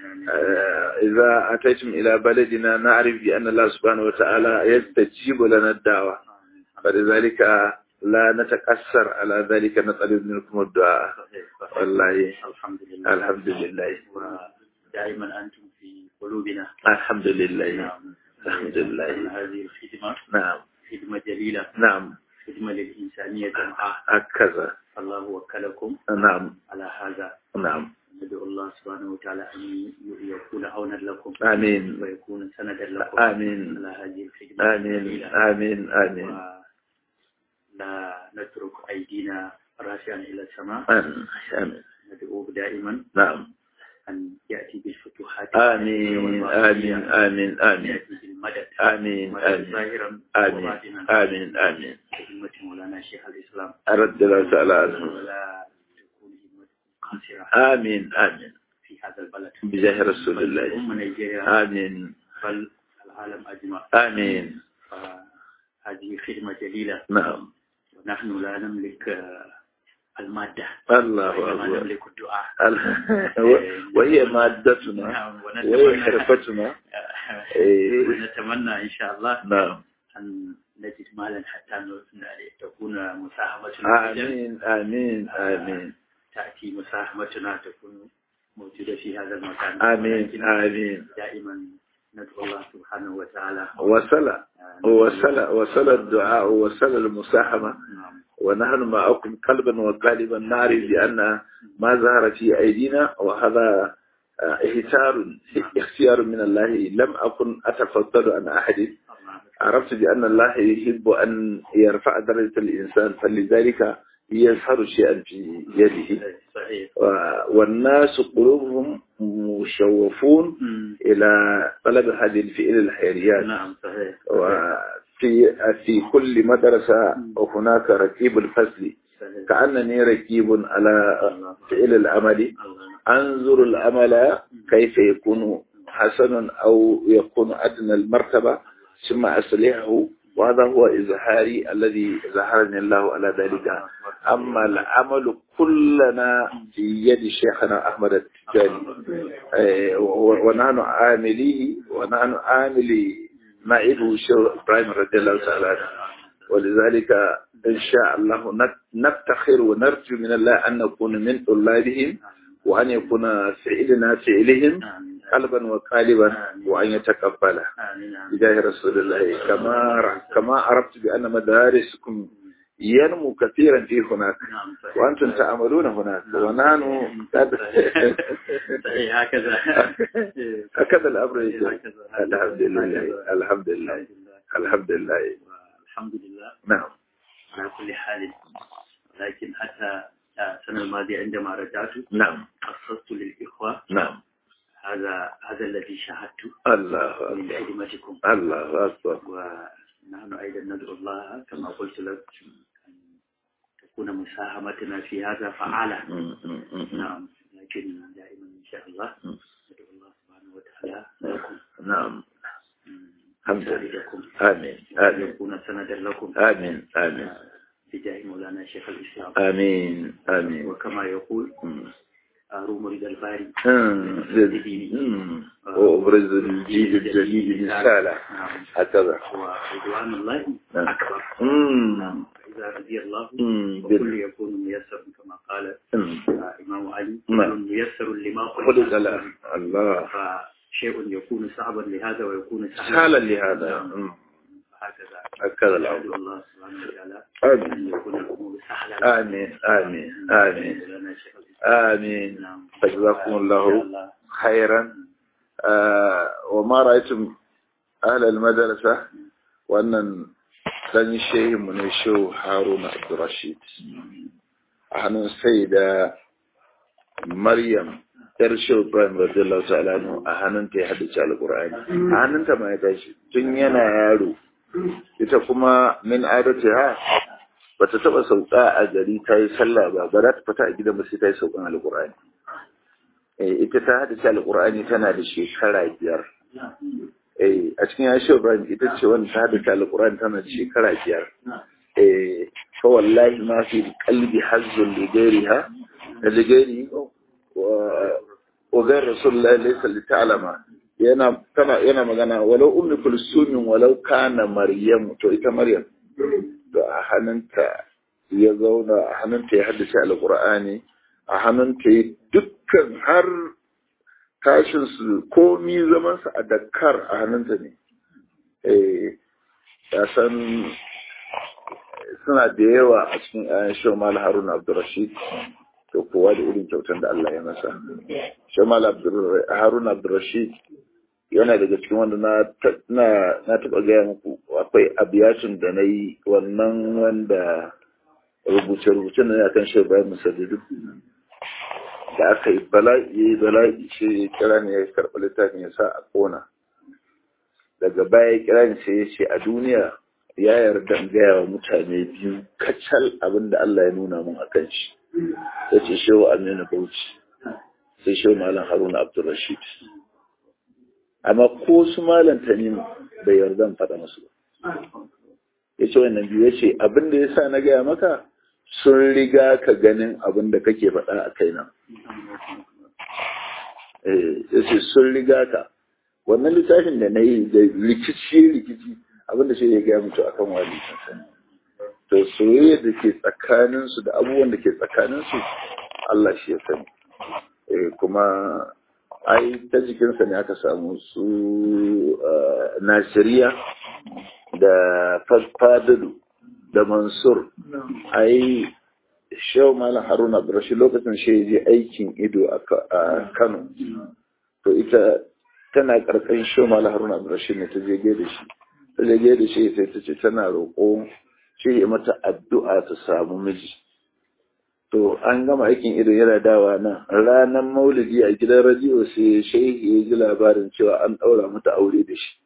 إذا أتيتم إلى بلدنا نعرف بأن الله سبحانه وتعالى يستجيب لنا الدعوة، فلذلك لا نتكسر على ذلك، نطلب منكم الدعاء. والله الحمد لله الحمد لله ودائما أنتم في قلوبنا. الحمد لله نعم. الحمد لله. هذه الخدمة نعم خدمة جليلة، نعم خدمة للإنسانية جمعاء. هكذا. الله وكلكم نعم على هذا. نعم. ندعو الله سبحانه وتعالى أن يكون عونا لكم، آمين، ويكون سندا لكم، آمين، على هذه الخدمة آمين الجليلة. آمين آمين. لا نترك أيدينا رافعا إلى السماء. آمين آمين. ندعوه دائما نعم. أن يأتي بالفتوحات. آمين آمين آمين آمين. يأتي بالمدد. آمين آمين ظاهرا آمين وباطنا. آمين آمين. خدمة مولانا شيخ الإسلام. أرد الله تعالى عنه. ولا تكون همتكم قاصرة. آمين آمين. في هذا البلد. بجاه رسول الله. أم نيجيريا. آمين. بل العالم أجمع. آمين. هذه خدمة جليلة. نعم. ونحن لا نملك المادة. الله وإنما أكبر. نملك الدعاء. وهي مادتنا وهي حرفتنا. ونتمنى إن شاء الله نعم. أن نجد مالا حتى تكون مساهمتنا. آمين آمين آمين. تأتي مساهمتنا تكون موجودة في هذا المكان. آمين آمين. دائما ندعو الله سبحانه وتعالى. وصل وصل وصل الدعاء وصل المساهمة. ونحن معكم قلبا وقالبا نعرف بأن ما ظهر في أيدينا وهذا اختيار اختيار من الله، لم أكن أتفضل عن أحد. عرفت بأن الله يحب أن يرفع درجة الإنسان، فلذلك يظهر شيئا في يده. والناس قلوبهم مشوفون إلى طلب هذه الفئل الخيريات. نعم صحيح. وفي في كل مدرسة هناك ركيب الفصل، كأنني ركيب على فئل العمل، أنظر العمل كيف يكون حسنا أو يكون أدنى المرتبة ثم أصلحه، وهذا هو إظهاري الذي ظهرني الله على ذلك. أما العمل كلنا في يد شيخنا أحمد التجاني، ونحن عامليه ونحن عاملي معه شيخ إبراهيم رضي الله تعالى عنه. ولذلك إن شاء الله نفتخر ونرجو من الله أن نكون من طلابهم، وأن يكون فعلنا فعلهم قلبا وقالبا، وأن يتقبله بجاه رسول الله. كما كما عرفت بأن مدارسكم ينمو كثيرا في هناك، وأنتم تعملون هناك، ونحن هكذا هكذا الأمر. الحمد لله الحمد لله الحمد لله الحمد لله. نعم على كل حال. لكن حتى السنة الماضية عندما رجعت نعم خصصت للإخوة نعم هذا هذا الذي شاهدته الله من خدمتكم. الله أكبر. ونحن أيضا ندعو الله كما قلت لك أن تكون مساهمتنا في هذا فعالة. نعم. لكن دائما إن شاء الله ندعو الله سبحانه وتعالى لكم. نعم. الحمد لله. لكم. آمين آمين. يكون سندا لكم. آمين آمين. بجاه مولانا شيخ الإسلام. آمين آمين. وكما يقول أروم رضا الباري وأبرز الجيل الجديد مثالا. هكذا. ورضوان الله أكبر. إذا رضي الله وكل يكون ميسر كما قال إمام علي، كل ميسر لما خلق له. الله. فشيء يكون صعبا لهذا ويكون سهلا لهذا. هكذا. هكذا الأمر. الله سبحانه وتعالى. آمين سهلا. آمين آمين آمين آمين. فجزاكم الله خيرا. آه وما رأيتم أهل المدرسة وأن لن شيء من الشو هارون عبد الرشيد، أهل السيدة مريم إرشو إبراهيم رضي الله تعالى عنه، أهل أنت حدث على القرآن، أهل أنت ما يتعيش تنينا يارو. ita kuma min adatiha bata taba sauka a gari ta yi sallah ba, ba za ta fita a gidan ba sai ta yi saukan alqur'ani. ita ta haddace alqur'ani tana da shekara biyar eh a cikin Aisha Ibrahim ita ce wanda ta haddace alqur'ani tana da shekara biyar eh fa wallahi ma fi qalbi hazzun li ghayriha li ghayri wa wa ghayr rasulullahi laysa li ta'lama yana tana yana magana walau ummi kulsum walau kana maryam to ita maryam da a hannunta ya zauna a hannunta ya haddace alqur'ani a hannunta ya dukkan har tashin su komi zaman su a Dakar a hannunta ne eh ya san suna da yawa a cikin ayan Shamal Haruna Abdurrashid to kowa da irin kyautar da Allah ya masa Shamal Haruna Abdurrashid yana daga cikin wanda na na na taba gaya muku akwai abiyatun da nayi wannan wanda rubuce-rubuce na akan Shehu Ibrahim Musaddadu da aka yi bala'i bala'i shi ya kira ne ya karɓi littafin ya sa a ƙona daga baya ya kira ne sai ya ce a duniya ya yarda in gaya wa mutane biyu kacal abin da Allah ya nuna mun akan shi ya ce Shehu Aminu Bauchi sai Shehu Malam Haruna Abdurrashid amma ko su Malam Tanimu bai yarda in faɗa musu ba ya ce wannan biyu ya ce abin da ya sa na gaya maka sun riga ka ganin abin da kake faɗa a kaina. Ya ce sun riga ka wannan littafin da na yi da rikici rikici abin da shi ya gaya mutu a kan wali sani. To soyayya da ke tsakaninsu da abubuwan da ke tsakaninsu Allah shi ya sani. Kuma ai ta jikinsa ne aka samu su Nasiriya da Fadadu da Mansur ai Shehu Malam Haruna Abdurrashid lokacin shi je aikin ido a Kano to ita tana karkashin Shehu Malam Haruna Abdurrashid ne ta je gaida shi ta je gaida shi sai ta ce tana roƙo shi ya mata addu'a ta samu miji to an gama aikin ido yana dawa nan ranar maulidi a gidan radiyo sai shehi ya ji labarin cewa an ɗaura mata aure da shi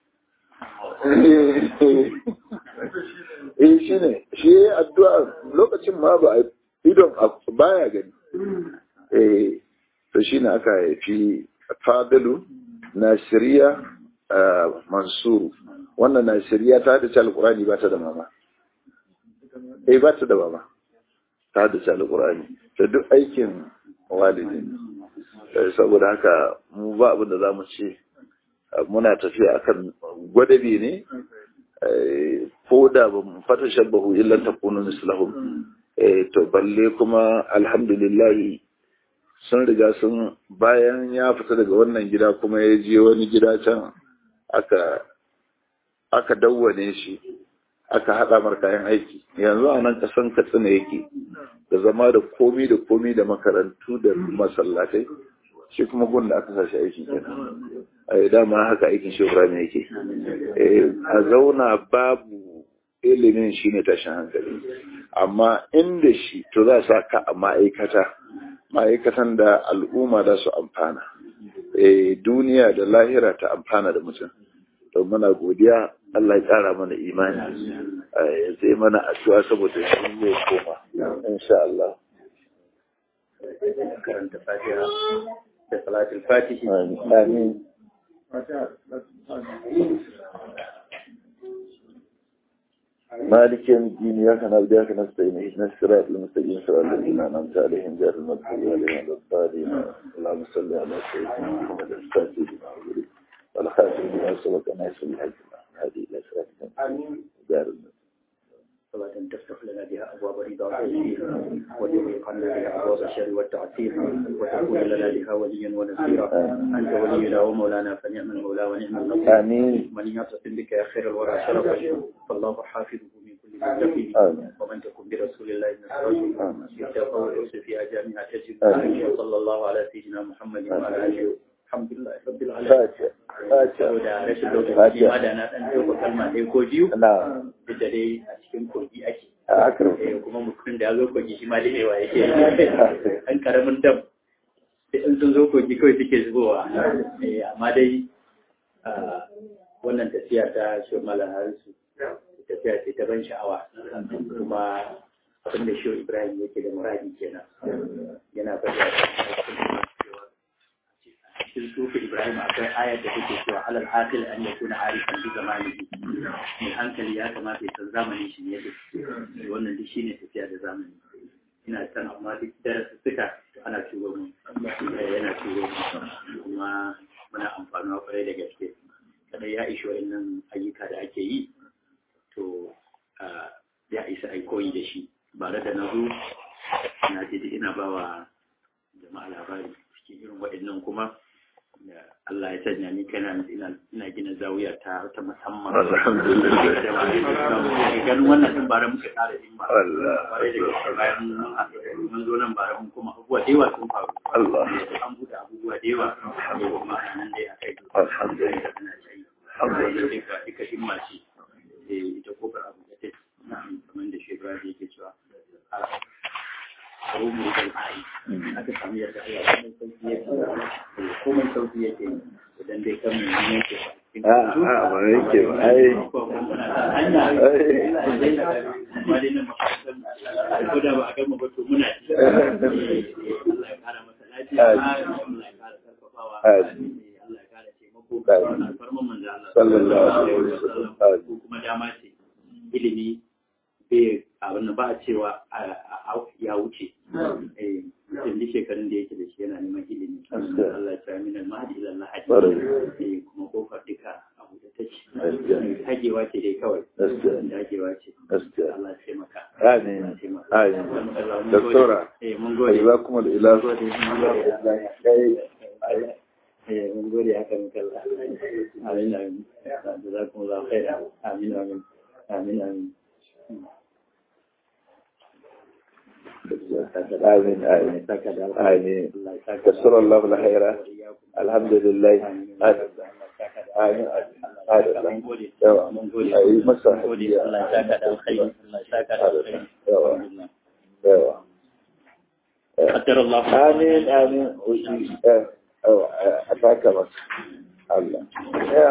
eh shi ne shi addu'a lokacin ma ba idon baya gani eh to shi ne aka haifi Fadalu Nasiriya Mansuru wannan Nasiriya ta da alqur'ani ba ta da mama eh ba ta da mama ta da alqur'ani to duk aikin walidi saboda haka mu ba abin da zamu ce muna tafiya akan gwadabi ne ko da ba mu fata shabbahu illa takunu mislahum eh to balle kuma alhamdulillah sun riga sun bayan ya fita daga wannan gida kuma ya je wani gida can aka aka dawwane shi aka hada mar kayan aiki yanzu a nan kasan Katsina yake da zama da komi da komi da makarantu da masallatai shi kuma gun da aka sashi aiki kenan ai dama haka aikin shi Ibrahim yake eh a zauna babu ilimin shine tashin hankali amma inda shi to za sa ka a ma'aikata ma'aikatan da al'umma da su amfana eh duniya da lahira ta amfana da mutum to muna godiya Allah ya kara mana imani ya zai mana addu'a saboda shi zai koma insha Allah karanta Fatiha da salatul Fatihi amin مالك يوم الدين إياك نعبد وإياك نستعين اهدنا الصراط المستقيم صراط الذين أنعمت عليهم غير المغضوب عليهم ولا الضالين اللهم صل على سيدنا محمد الفاتح لما أغلق والخاتم لما سبق ناصر الحق هذه إلى صراطك دار صلاة تفتح لنا بها أبواب الرضا وتغلق لنا بها أبواب الشر والتعسير وتكون لنا بها وليا ونصيرا أنت ولينا ومولانا فنعم المولى ونعم النصير آمين من يعتصم بك يا خير الورى شرفا فالله حافظه من كل مستقيم ومن تكن برسول الله نصرته يتقى ويوسف في أجامها تجد وصلى الله على سيدنا محمد وعلى آله الحمد لله رب العالمين saboda rashin lokaci ma da na dan dauka kalma ɗaya ko biyu da dai a cikin kogi ake kuma mutum da ya zo kogi shi ma limewa yake an karamin dam sai in sun zo kogi kawai suke zubowa amma dai wannan tafiya ta shi malam harisu tafiya ce ta ban sha'awa kuma abin da shi Ibrahim yake da muradi kenan yana faɗa cikin sufi Ibrahim akwai ayar da take cewa alal aqil an yakuna arifan bi zamanihi mai hankali ya kamata ya san zamanin shi ne da wannan duk shine tafiya da zamani ina san amma duk darasi suka ana turo mu yana turo mu kuma muna amfanuwa kwarai da gaske kada ya ishi wannan ayyuka da ake yi to ya isa ai koyi da shi ba da na zo na ji ina ba wa jama'a labari cikin irin waɗannan kuma da Allah ya sanya ni kana ina gina zawiya ta ta musamman alhamdulillah ganin wannan din bare muka tsara din ba Allah bayan mun zo nan bare mun kuma abubuwa da yawa sun faru Allah an buɗe abubuwa da yawa kuma nan dai akai alhamdulillah alhamdulillah ika himma ce ita kofar abu da take kamar da shi Ibrahim yake cewa a rumu da ai aka samu yadda Allah ya sauki yake komai sauki yake idan dai kan mun ne ke a a ba yake ba ai hanya wani nan ko da ba a gama ba to muna ji Allah ya kara masa lafiya Allah ya kara karfafawa Allah ya kara taimako na farman manzo Allah sallallahu alaihi wasallam kuma dama ce ilimi bai abin ba a cewa ya wuce mutum da shekarun da yake da shi yana neman ilimi Allah ya min al-mahdi ila al-lahadi kuma kofar duka abu da take hagewa ce dai kawai hagewa ce Allah ya taimaka amin amin doktora mun gode ba kuma da ilahu eh mun gode haka muka Allah amin amin jazakumullahu khairan amin amin amin amin آمين آمين آمين كسر الله الخير الحمد لله آمين آمين آمين أي مسح الله يسعدك الخير الله يسعدك الخير قدر الله آمين آمين أتاك بس الله يا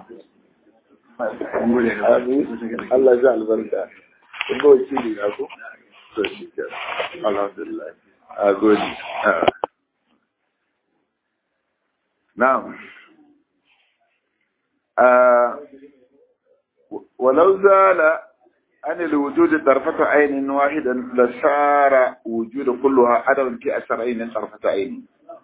آمين الله يجعل بركة نقول شيء لكم alhamdulillah a gode na'am ولو زال عن الوجود طرفة عين واحدا لصار وجود كلها عدم في أثر عين طرفة عين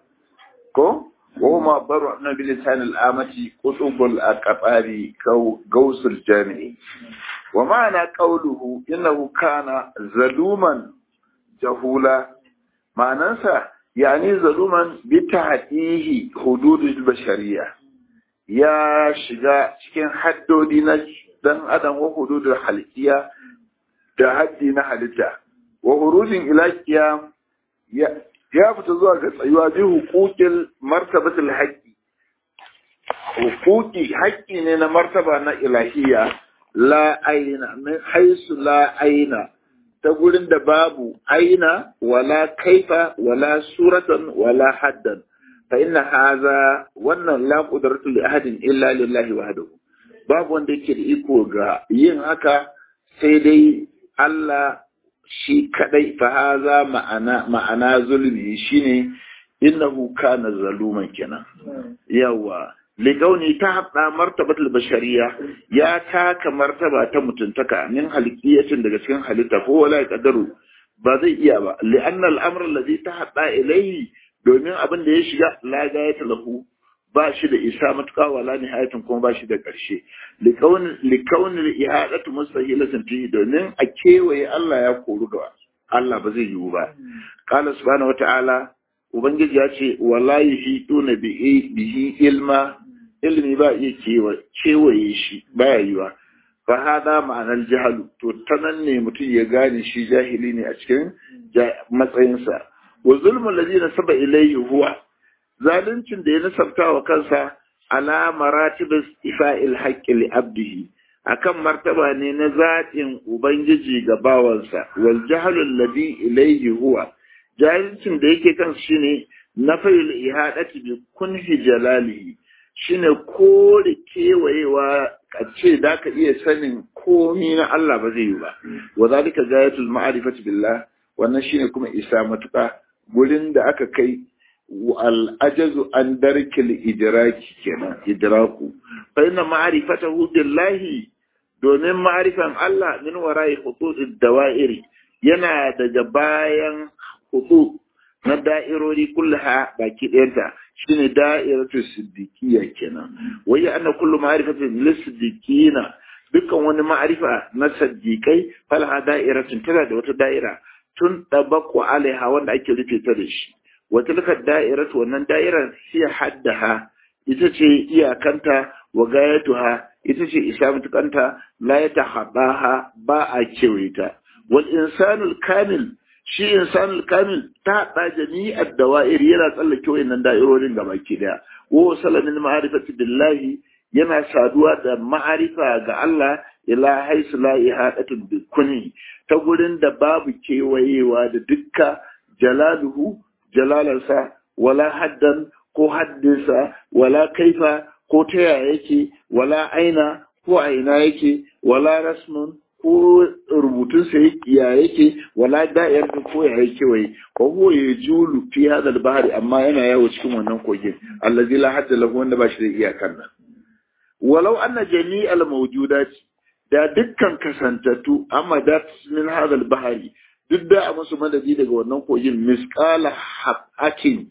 كو وهما برعنا بلسان الآمة قطب الأقطار كوس الجامع ومعنى قوله إنه كان ظلوما جهولا معنى يعني ظلوما بتعديه حدود البشرية يا شجاع cikin haddodi na dan adam wa hududul halittiya da haddi na halitta wa hurujin ila qiyam ya ya fita zuwa ga tsayuwa bi huquqil martabatul haqqi huquqi haqqi ne na martaba na ilahiyya la aina min haisu la aina ta gurin da babu aina wala kaifa wala suratan wala haddan fa inna hadha wannan la qudratu li ahadin illa lillahi wahdahu babu wanda yake da iko ga yin haka sai dai Allah shi kadai fa hadha ma'ana ma'ana zulmi shine innahu kana zaluman kenan yawa ligauni ta haɗa martabatul bashariya ya taka martaba ta mutuntaka min halikiyatin daga cikin halitta ko wala ya kadaru ba zai iya ba li'anna al'amr alladhi tahadda ilayhi domin abin da ya shiga la gayata lahu ba shi da isa matuka wala nihayatin kuma ba shi da ƙarshe likauni likauni al-ihadatu mustahilatin fihi domin a kewaye Allah ya koru ga Allah ba zai yiwu ba qala subhanahu wata'ala ubangiji ya ce wala yuhituna bihi ilma ilmi ba iya kewaye shi baya yiwa fa hada ma'anar jahalu to tanan ne mutum ya gane shi jahili ne a cikin matsayinsa wa zulmul ladina saba ilayhi huwa zaluncin da ya nasabta wa kansa ala maratibis ifa'il haqqi li abdihi akan martaba ne na zatin ubangiji ga bawansa wal jahlu alladhi ilayhi huwa jahilcin da yake kan shine nafayil ihadati bi kunhi jalalihi shine kore kewayewa a ce da ka iya sanin komi na Allah ba zai yi ba wa zalika gayatul ma'rifati billah wannan shine kuma isa matuka gurin da aka kai al'ajazu an darkil idraki kenan idraku fa inna ma'rifatahu billahi domin ma'rifan Allah min wara'i khututid dawa'iri yana daga bayan hudu na da'irori kullaha baki ɗayanta shine da'iratu siddiqiyya kenan wai anna kullu ma'rifatin lisiddiqina dukkan wani ma'arifa na siddiqai falha da'iratun tana da wata da'ira tun dabaqu alaiha wanda ake rufe ta da shi wata tilka da'iratu wannan da'irar hiya haddaha ita ce iyakanta wa gayatuha ita ce isa mutukanta la yatahaddaha ba a kewita wal insanul kamil shi insanul kamil ta hada jami'ar dawa'ir yana tsallake wayannan da'irorin gaba ki daya wa salamin ma'rifati billahi yana saduwa da ma'arifa ga Allah ila haisu la ihadatu bikuni ta gurin da babu kewayewa da dukka jalaluhu jalalansa wala haddan ko haddinsa wala kaifa ko ta yaya yake wala aina ko aina yake wala rasmun ko rubutunsa ya yake wala da'ir ko ya yake wai ko huwa yajulu fi hada al-bahri amma yana yawo cikin wannan kogin allazi la hadda lahu wanda ba shi da iyakan nan walau anna jami'al mawjudat da dukkan kasantattu amma da min hada al-bahri duk da a musu madadi daga wannan kogin misqala habatin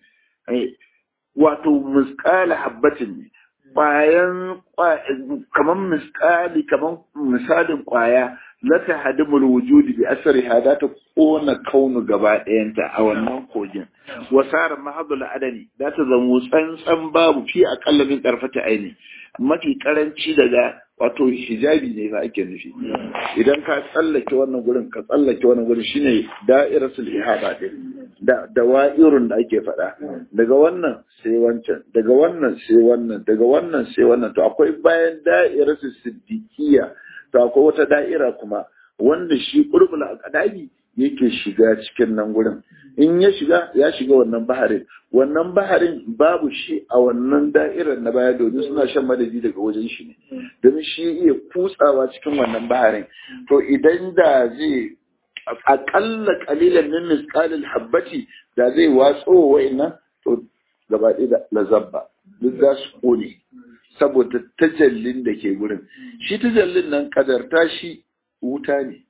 wato misqala habatin bayan kaman misqali kaman misalin kwaya la tahdimul wujudi bi asri hada ta kona kaunu gaba ɗayanta a wannan kogin wasara mahadul adani da ta zamo tsantsan babu fi akalla min karfata aini mafi karanci daga wato hijabi ne fa ake nufi idan ka tsallake wannan gurin ka tsallake wannan gurin shine da'iratul ihada din da dawa'irun da ake faɗa daga wannan sai wancan daga wannan sai wannan daga wannan sai wannan to akwai bayan da'iratul siddiqiyya to akwai wata da'ira kuma wanda shi qurbul aqdabi yake shiga cikin nan gurin in ya shiga ya shiga wannan baharin wannan baharin babu shi a wannan da'irar na baya domin suna shan madadi daga wajen shi ne domin shi iya kutsawa cikin wannan baharin to idan da zai akalla kalilan min misqalil habbati da zai watso wa'annan to gaba ɗaya da lazabba duk za su kone saboda tajallin da ke gurin shi tajallin nan kadarta shi wuta ne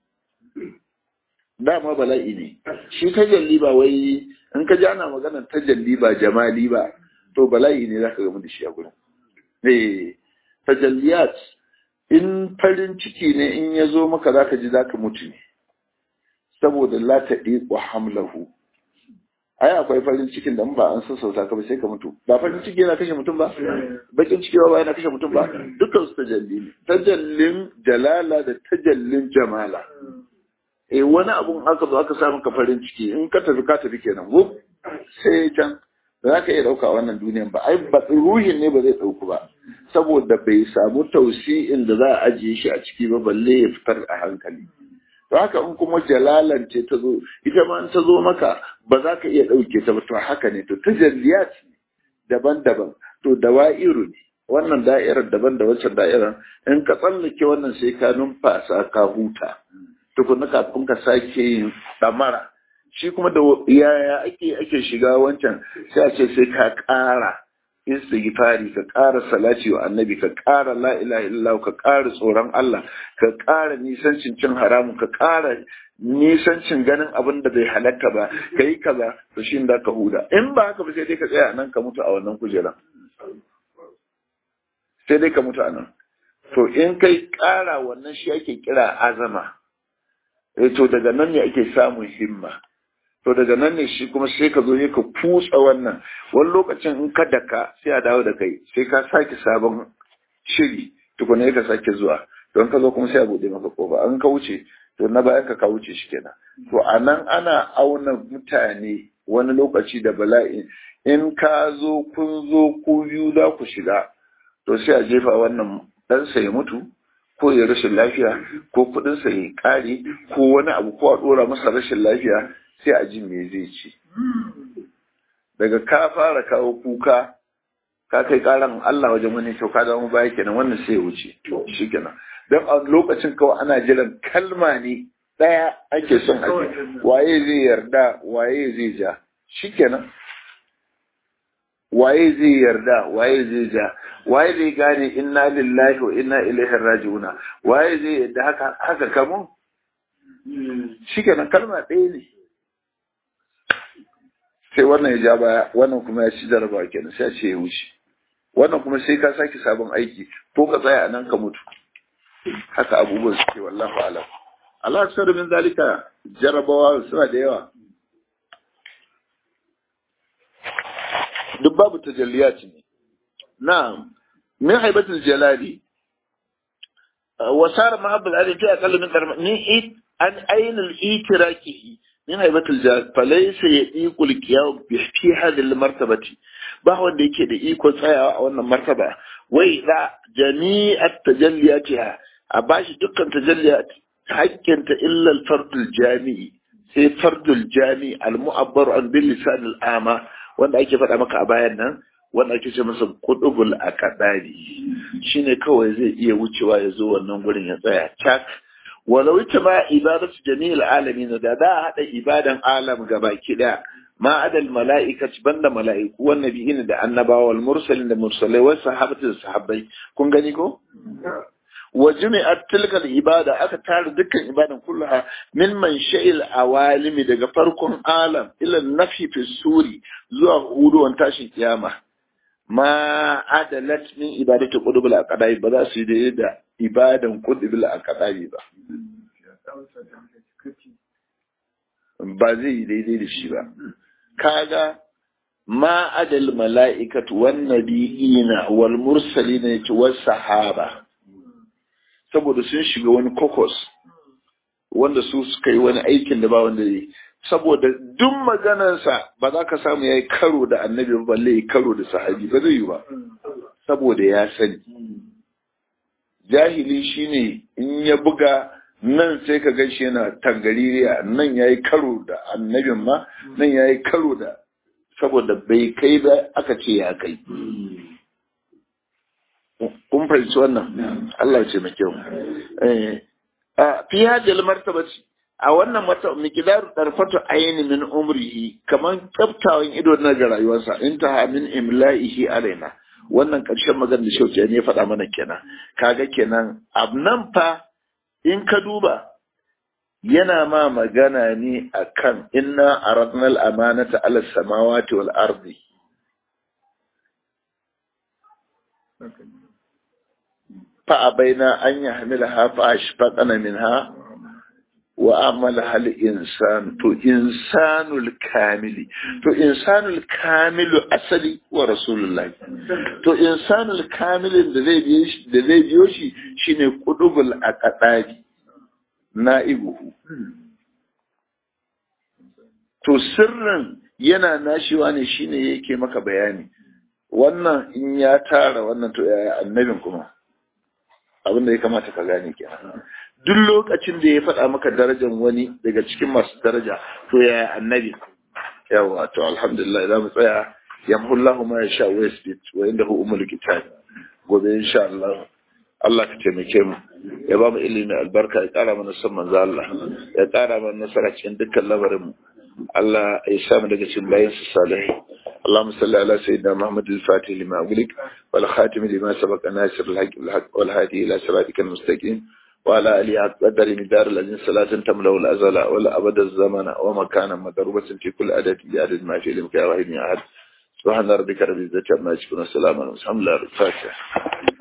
dama bala'i ne shi tajalli ba wai in ka ji ana maganar tajalli ba jamali ba to bala'i ne zaka gamu da shi a gurin eh tajalliyat in farin ciki ne in ya zo maka zaka ji zaka mutu ne saboda la tadiqu hamlahu ai akwai farin cikin da ba an sassauta ka ba sai ka mutu ba farin ciki yana kashe mutum ba bakin ciki ba yana kashe mutum ba dukkan su tajalli ne tajallin jalala da tajallin jamala eh wani abun aka zo aka samu ka farin ciki in ka tafi ka tafi kenan go sai can za ka iya dauka wannan duniyan ba ai ba ruhin ne ba zai dauku ba saboda bai samu tausi'in da za a ajiye shi a ciki ba balle ya fitar a hankali to haka in kuma jalalan ce ta zo ita ma in ta zo maka ba za ka iya dauke ta ba to haka ne to tajalliyat daban-daban to dawa'iru ne wannan da'irar daban da wancan da'irar in ka tsallake wannan sai ka numfasa ka huta tukunna kafin ka sake yin damara shi kuma da yaya ake ake shiga wancan sai a ce sai ka ƙara istighfari ka ƙara salati wa annabi ka ƙara la ilaha illallah ka ƙara tsoron Allah ka ƙara nisancin cin haramun ka ƙara nisancin ganin abin da bai halatta ba ka yi kaza to shi da ka huda in ba haka ba sai dai ka tsaya nan ka mutu a wannan kujeran sai dai ka mutu a nan to in kai ƙara wannan shi ake kira azama eh to daga nan ne ake samun himma to daga nan ne shi kuma sai ka zo ne ka futsa wannan wani lokacin in ka daka sai a dawo da kai sai ka sake sabon shiri tukuna ka sake zuwa don ka zo kuma sai a bude maka kofa an ka wuce to na bayan ka ka wuce shi kenan to anan ana auna mutane wani lokaci da bala'i in ka zo kun zo ku biyu za ku shiga to sai a jefa wannan ɗansa ya mutu ko ya rashin lafiya ko kuɗinsa ya ƙare ko wani abu ko a ɗora masa rashin lafiya sai a ji me zai ci daga ka fara kawo kuka ka kai karan Allah wajen wani to ka dawo baya kenan wannan sai ya wuce to shikenan dan a lokacin kawai ana jiran kalma ne daya ake son a ji waye zai yarda waye zai ja shikenan waye zai yarda waye zai ja waye zai gane inna lillahi wa inna ilaihi raji'una waye zai yarda haka haka kamun shikenan kalma ɗaya ne sai wannan ya ja baya wannan kuma ya ci jarabawa kenan sai ce ya wuce wannan kuma sai ka saki sabon aiki ko ka tsaya a nan ka mutu haka abubuwan suke wallahu alam Allah aksar min zalika jarabawa suna da yawa duk babu tajalliyat ne na'am min haibatul jalali wa sara mahabbal ali fi aqall min darma ni an ainul itirakihi min haibatul jalal falaysa yadiqul qiyam bi fi hadhihi al martabati ba wanda yake da iko tsayawa a wannan martaba wai da jami'at tajalliyatiha a bashi dukkan tajalliyat hakkinta illa al fardul jami'i sai fardul jami'i al mu'abbar an bil lisan al ama wanda ake faɗa maka a bayan nan wanda ake ce masa qudubul aqdari shine kawai zai iya wucewa ya zo wannan gurin ya tsaya tak walau ita ma ibadatu jami'il alamin da da hada ibadan alam gabaki daya ma adal mala'ikati banda mala'iku wan nabiyyin da annabawa wal mursalin da mursalai wa sahabatu da sahabbai kun gani ko wa jumi'at tilka al ibada aka tare dukkan ibadan kullaha min man sha'il awalimi daga farkon alam ila nafi fi suri zuwa huduwan tashin kiyama ma adalat min ibadatu qudubul aqdai ba za su yi da ibadan qudubul aqdai ba ba zai yi daidai da shi ba kaga ma adal mala'ikatu wan nabiyina wal mursalina was sahaba saboda sun shiga wani kokos wanda su suka yi wani aikin da ba wanda yi saboda duk maganarsa ba za ka samu ya yi karo da annabi ba balle ya karo da sahabi ba zai yi ba saboda ya sani jahili shine in ya buga nan sai ka gan shi yana tangaririya nan ya yi karo da annabin ma nan ya yi karo da saboda bai kai ba aka ce ya kai kun fahimci wannan Allah ce mai kyau a fi hajjal martabaci a wannan mata miqdaru darfatu ayni min umrihi kaman kaftawan ido na ga rayuwarsa intaha min imla'ihi alaina wannan karshen magana da shauce ne ya faɗa mana kenan kaga kenan abnan fa in ka duba yana ma magana ne akan inna aradna al-amanata ala samawati wal ardi fa abaina an yahmilaha fa ashfaqna minha wa amalaha al-insan to insanul kamili to insanul kamilu asali wa rasulullah to insanul kamilin da zai biyo shi da zai biyo shi shine qudubul aqdari na'ibuhu to sirrin yana nashiwa ne shine yake maka bayani wannan in ya tara wannan to yaya annabin kuma abin da ya kamata ka gane kenan duk lokacin da ya faɗa maka darajar wani daga cikin masu daraja to yaya annabi yawa to alhamdulillah za mu tsaya yamhullahu ma yasha wa yasbit wa indahu umul kitab gobe insha Allah Allah ka taimake mu ya ba mu ilimi albarka ya ƙara mana son manzo Allah ya ƙara mana nasara cikin dukkan lamarin mu Allah ya sa mu daga cikin bayin su salihai اللهم صل على سيدنا محمد الفاتح لما أغلق والخاتم لما سبق ناصر الحق بالحق والهادي إلى صراطك المستقيم وعلى آله قدر مدار الذين صلاة تملأ الأزل ولا أبد الزمن ومكانا مضروبة في كل عدد بعدد ما في علمك يا واحد يا أحد سبحان ربك رب العزة عما يصفون وسلام على المرسلين الفاتحة